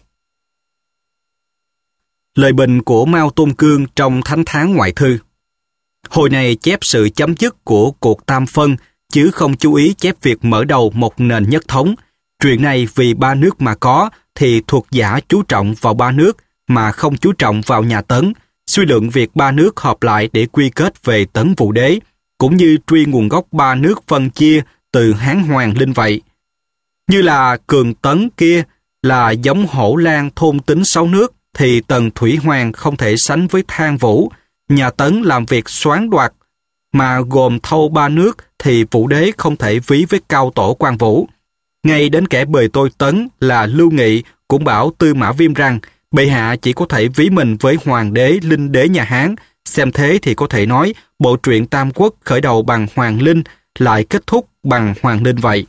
Lời bình của Mao Tôn Cương trong Thánh Tháng Ngoại Thư. Hồi này chép sự chấm dứt của cuộc tam phân, chứ không chú ý chép việc mở đầu một nền nhất thống. Chuyện này vì ba nước mà có, thì thuộc giả chú trọng vào ba nước, mà không chú trọng vào nhà Tấn. suy luận việc ba nước họp lại để quy kết về Tấn Vũ Đế, cũng như truy nguồn gốc ba nước phân chia từ Hán Hoàng Linh vậy. Như là Cường Tấn kia là giống hổ lang thôn tính sáu nước, thì Tần Thủy Hoàng không thể sánh với Thang Vũ. Nhà Tấn làm việc soán đoạt, mà gồm thâu ba nước, thì Vũ Đế không thể ví với cao tổ Quan Vũ. Ngay đến kẻ bời tôi Tấn là Lưu Nghị cũng bảo Tư Mã Viêm rằng bệ hạ chỉ có thể ví mình với Hoàng đế Linh đế nhà Hán. Xem thế thì có thể nói bộ truyện Tam Quốc khởi đầu bằng Hoàng Linh, lại kết thúc bằng Hoàng Linh vậy.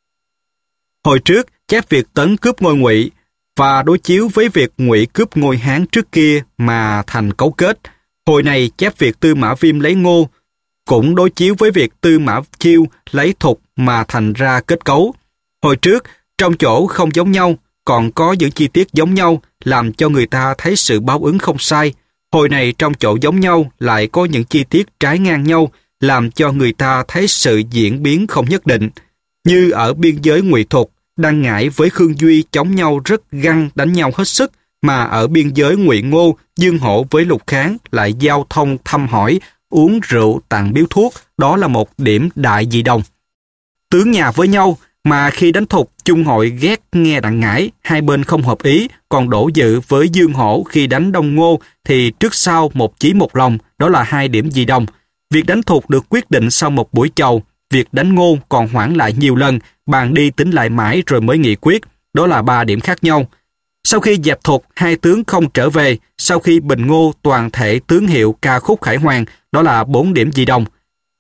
Hồi trước, chép việc Tấn cướp ngôi Ngụy và đối chiếu với việc Ngụy cướp ngôi Hán trước kia mà thành cấu kết. Hồi này chép việc Tư Mã Viêm lấy Ngô, cũng đối chiếu với việc Tư Mã Chiêu lấy Thục mà thành ra kết cấu. Hồi trước, trong chỗ không giống nhau, còn có những chi tiết giống nhau, làm cho người ta thấy sự báo ứng không sai. Hồi này trong chỗ giống nhau lại có những chi tiết trái ngang nhau, làm cho người ta thấy sự diễn biến không nhất định. Như ở biên giới Ngụy Thục, Đăng Ngải với Khương Duy chống nhau rất găng, đánh nhau hết sức, mà ở biên giới Ngụy Ngô, Dương Hổ với Lục Kháng lại giao thông thăm hỏi, uống rượu tặng biếu thuốc, đó là một điểm đại dị đồng. Tướng nhà với nhau, mà khi đánh Thục, Chung Hội ghét nghe Đặng Ngải, hai bên không hợp ý, còn Đỗ Dự với Dương Hổ khi đánh Đông Ngô thì trước sau một chí một lòng, đó là hai điểm dị đồng. Việc đánh Thục được quyết định sau một buổi chầu, việc đánh Ngô còn hoãn lại nhiều lần, bàn đi tính lại mãi rồi mới nghị quyết, đó là ba điểm khác nhau. Sau khi dẹp Thục, hai tướng không trở về, sau khi bình Ngô toàn thể tướng hiệu ca khúc khải hoàn, đó là bốn điểm dị đồng.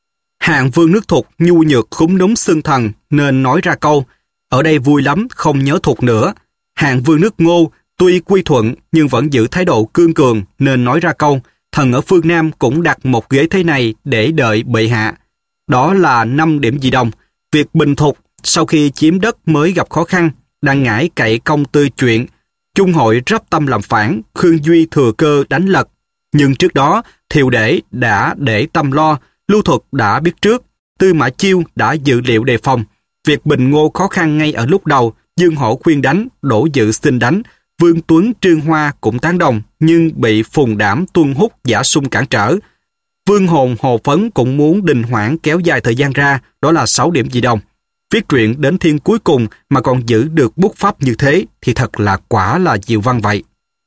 Hạng vương nước Thục nhu nhược khúm núm xưng thần nên nói ra câu ở đây vui lắm, không nhớ Thục nữa. Hạng vương nước Ngô tuy quy thuận nhưng vẫn giữ thái độ cương cường nên nói ra câu thần ở phương Nam cũng đặt một ghế thế này để đợi bệ hạ. Đó là năm điểm dị đồng. Việc bình Thục sau khi chiếm đất mới gặp khó khăn, Đặng Ngải cậy công tư chuyện, Chung Hội rắp tâm làm phản, Khương Duy thừa cơ đánh lật. Nhưng trước đó, Thiệu Để đã để tâm lo, Lưu Thuật đã biết trước, Tư Mã Chiêu đã dự liệu đề phòng. Việc bình Ngô khó khăn ngay ở lúc đầu, Dương Hổ khuyên đánh, Đỗ Dự xin đánh, Vương Tuấn Trương Hoa cũng tán đồng, nhưng bị Phùng Đảm Tuân Húc giả sung cản trở. Vương Hồn Hồ Phấn cũng muốn đình hoãn kéo dài thời gian ra, đó là sáu điểm dị đồng. Viết truyện đến thiên cuối cùng mà còn giữ được bút pháp như thế thì thật là quả là diệu văn vậy.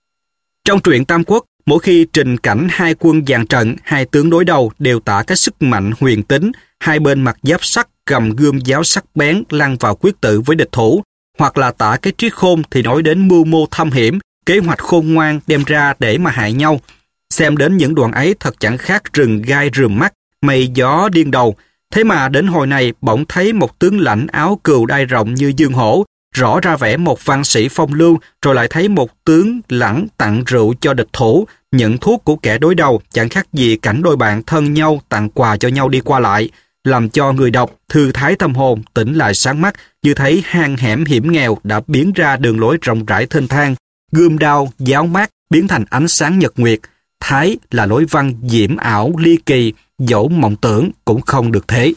Trong truyện Tam Quốc, mỗi khi trình cảnh hai quân dàn trận, hai tướng đối đầu đều tả cái sức mạnh huyền tính, hai bên mặc giáp sắt cầm gươm giáo sắc bén lăn vào quyết tử với địch thủ, hoặc là tả cái trí khôn thì nói đến mưu mô thâm hiểm, kế hoạch khôn ngoan đem ra để mà hại nhau. Xem đến những đoạn ấy thật chẳng khác rừng gai rườm mắt, mây gió điên đầu. Thế mà đến hồi này bỗng thấy một tướng lãnh áo cừu đai rộng như Dương Hổ, rõ ra vẻ một văn sĩ phong lưu, rồi lại thấy một tướng lãnh tặng rượu cho địch thủ, nhận thuốc của kẻ đối đầu, chẳng khác gì cảnh đôi bạn thân nhau tặng quà cho nhau đi qua lại, làm cho người đọc thư thái tâm hồn, tỉnh lại sáng mắt, như thấy hang hẻm hiểm nghèo đã biến ra đường lối rộng rãi thênh thang, gươm đao giáo mát biến thành ánh sáng nhật nguyệt. Thái là lối văn diễm ảo ly kỳ, dẫu mộng tưởng cũng không được thế.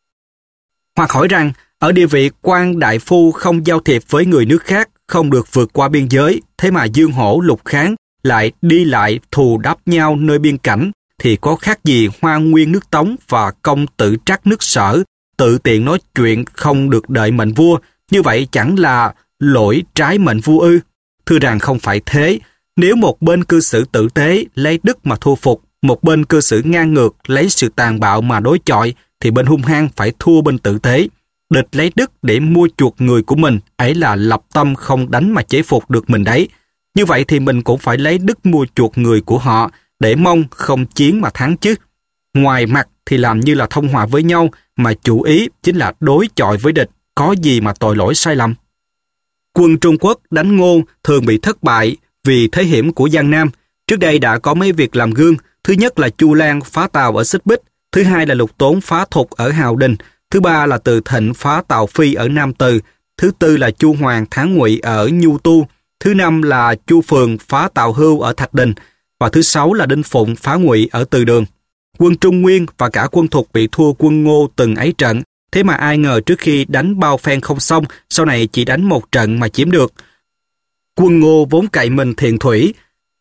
Hoặc hỏi rằng, ở địa vị quan đại phu không giao thiệp với người nước khác, không được vượt qua biên giới, thế mà Dương Hổ Lục Kháng lại đi lại thù đắp nhau nơi biên cảnh, thì có khác gì Hoa Nguyên nước Tống và Công Tử Trắc nước Sở, tự tiện nói chuyện không được đợi mệnh vua, như vậy chẳng là lỗi trái mệnh vua ư? Thưa rằng không phải thế. Nếu một bên cư xử tử tế lấy đức mà thu phục, một bên cư xử ngang ngược lấy sự tàn bạo mà đối chọi, thì bên hung hăng phải thua bên tử tế. Địch lấy đức để mua chuộc người của mình, ấy là lập tâm không đánh mà chế phục được mình đấy. Như vậy thì mình cũng phải lấy đức mua chuộc người của họ, để mong không chiến mà thắng chứ. Ngoài mặt thì làm như là thông hòa với nhau, mà chủ ý chính là đối chọi với địch, có gì mà tội lỗi sai lầm. Quân Trung Quốc đánh Ngô thường bị thất bại vì thế hiểm của Giang Nam. Trước đây đã có mấy việc làm gương, thứ nhất là Chu Lan phá Tàu ở Xích Bích, thứ hai là Lục Tốn phá Thục ở Hào Đình, thứ ba là Từ Thịnh phá Tào Phi ở Nam Từ, thứ tư là Chu Hoàng thắng Ngụy ở Nhu Tu, thứ năm là Chu Phường phá Tào Hưu ở Thạch Đình, và thứ sáu là Đinh Phụng phá Ngụy ở Từ Đường. Quân Trung Nguyên và cả quân Thục bị thua quân Ngô từng ấy trận, thế mà ai ngờ trước khi đánh bao phen không xong, sau này chỉ đánh một trận mà chiếm được. Quân Ngô vốn cậy mình thiện thủy,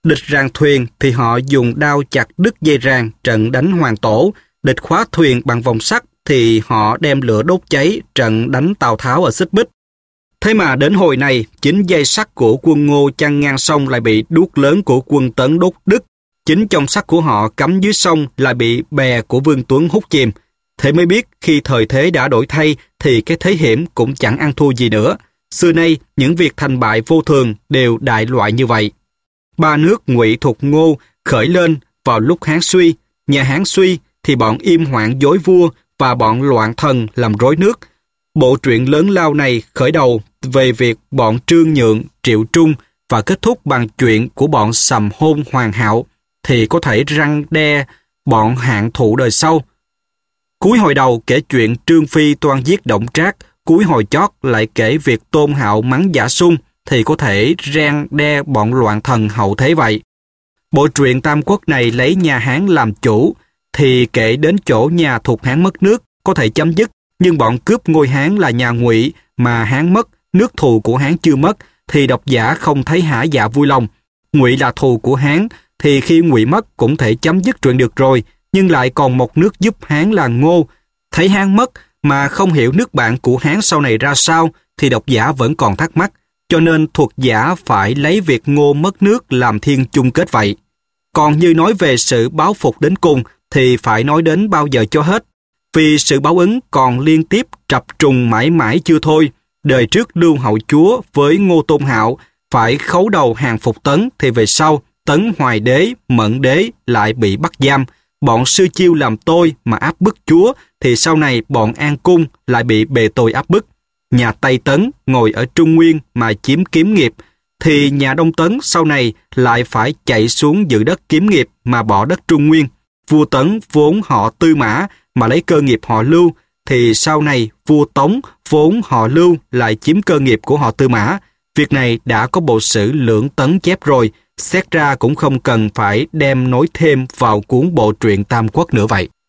Địch ràng thuyền thì họ dùng đao chặt đứt dây ràng trận đánh Hoàng Tổ. Địch khóa thuyền bằng vòng sắt thì họ đem lửa đốt cháy trận đánh Tào Tháo ở Xích Bích. Thế mà đến hồi này, chính dây sắt của quân Ngô chăn ngang sông lại bị đuốc lớn của quân Tấn đốt đứt. Chính trong sắt của họ cắm dưới sông lại bị bè của Vương Tuấn hút chìm. Thế mới biết khi thời thế đã đổi thay thì cái thế hiểm cũng chẳng ăn thua gì nữa. Xưa nay, những việc thành bại vô thường đều đại loại như vậy. Ba nước Ngụy Thục Ngô khởi lên vào lúc Hán suy. Nhà Hán suy thì bọn Im Hoạn dối vua và bọn loạn thần làm rối nước. Bộ truyện lớn lao này khởi đầu về việc bọn Trương Nhượng, Triệu Trung và kết thúc bằng chuyện của bọn Sầm Hôn Hoàng Hạo thì có thể răn đe bọn hạng thụ đời sau. Cuối hồi đầu kể chuyện Trương Phi toan giết Đổng Trác, cuối hồi chót lại kể việc Tôn Hạo mắng Giả Sung thì có thể răn đe bọn loạn thần hậu thế vậy. Bộ truyện Tam Quốc này lấy nhà Hán làm chủ thì kể đến chỗ nhà thuộc Hán mất nước có thể chấm dứt, nhưng bọn cướp ngôi Hán là nhà Ngụy mà Hán mất, nước thù của Hán chưa mất thì độc giả không thấy hả dạ vui lòng. Ngụy là thù của Hán thì khi Ngụy mất cũng thể chấm dứt chuyện được rồi, nhưng lại còn một nước giúp Hán là Ngô. Thấy Hán mất mà không hiểu nước bạn của Hán sau này ra sao thì độc giả vẫn còn thắc mắc, cho nên thuật giả phải lấy việc Ngô mất nước làm thiên chung kết vậy. Còn như nói về sự báo phục đến cùng thì phải nói đến bao giờ cho hết, vì sự báo ứng còn liên tiếp trập trùng mãi mãi chưa thôi. Đời trước Lưu Hậu Chúa với Ngô Tôn Hạo phải khấu đầu hàng phục Tấn thì về sau Tấn Hoài Đế, Mẫn Đế lại bị bắt giam. Bọn Sư Chiêu làm tôi mà áp bức chúa thì sau này bọn An Cung lại bị bề tôi áp bức. Nhà Tây Tấn ngồi ở Trung Nguyên mà chiếm kiếm nghiệp thì nhà Đông Tấn sau này lại phải chạy xuống giữ đất kiếm nghiệp mà bỏ đất Trung Nguyên. Vua Tấn vốn họ Tư Mã mà lấy cơ nghiệp họ Lưu thì sau này vua Tống vốn họ Lưu lại chiếm cơ nghiệp của họ Tư Mã. Việc này đã có bộ sử Lưỡng Tấn chép rồi, xét ra cũng không cần phải đem nối thêm vào cuốn bộ truyện Tam Quốc nữa vậy.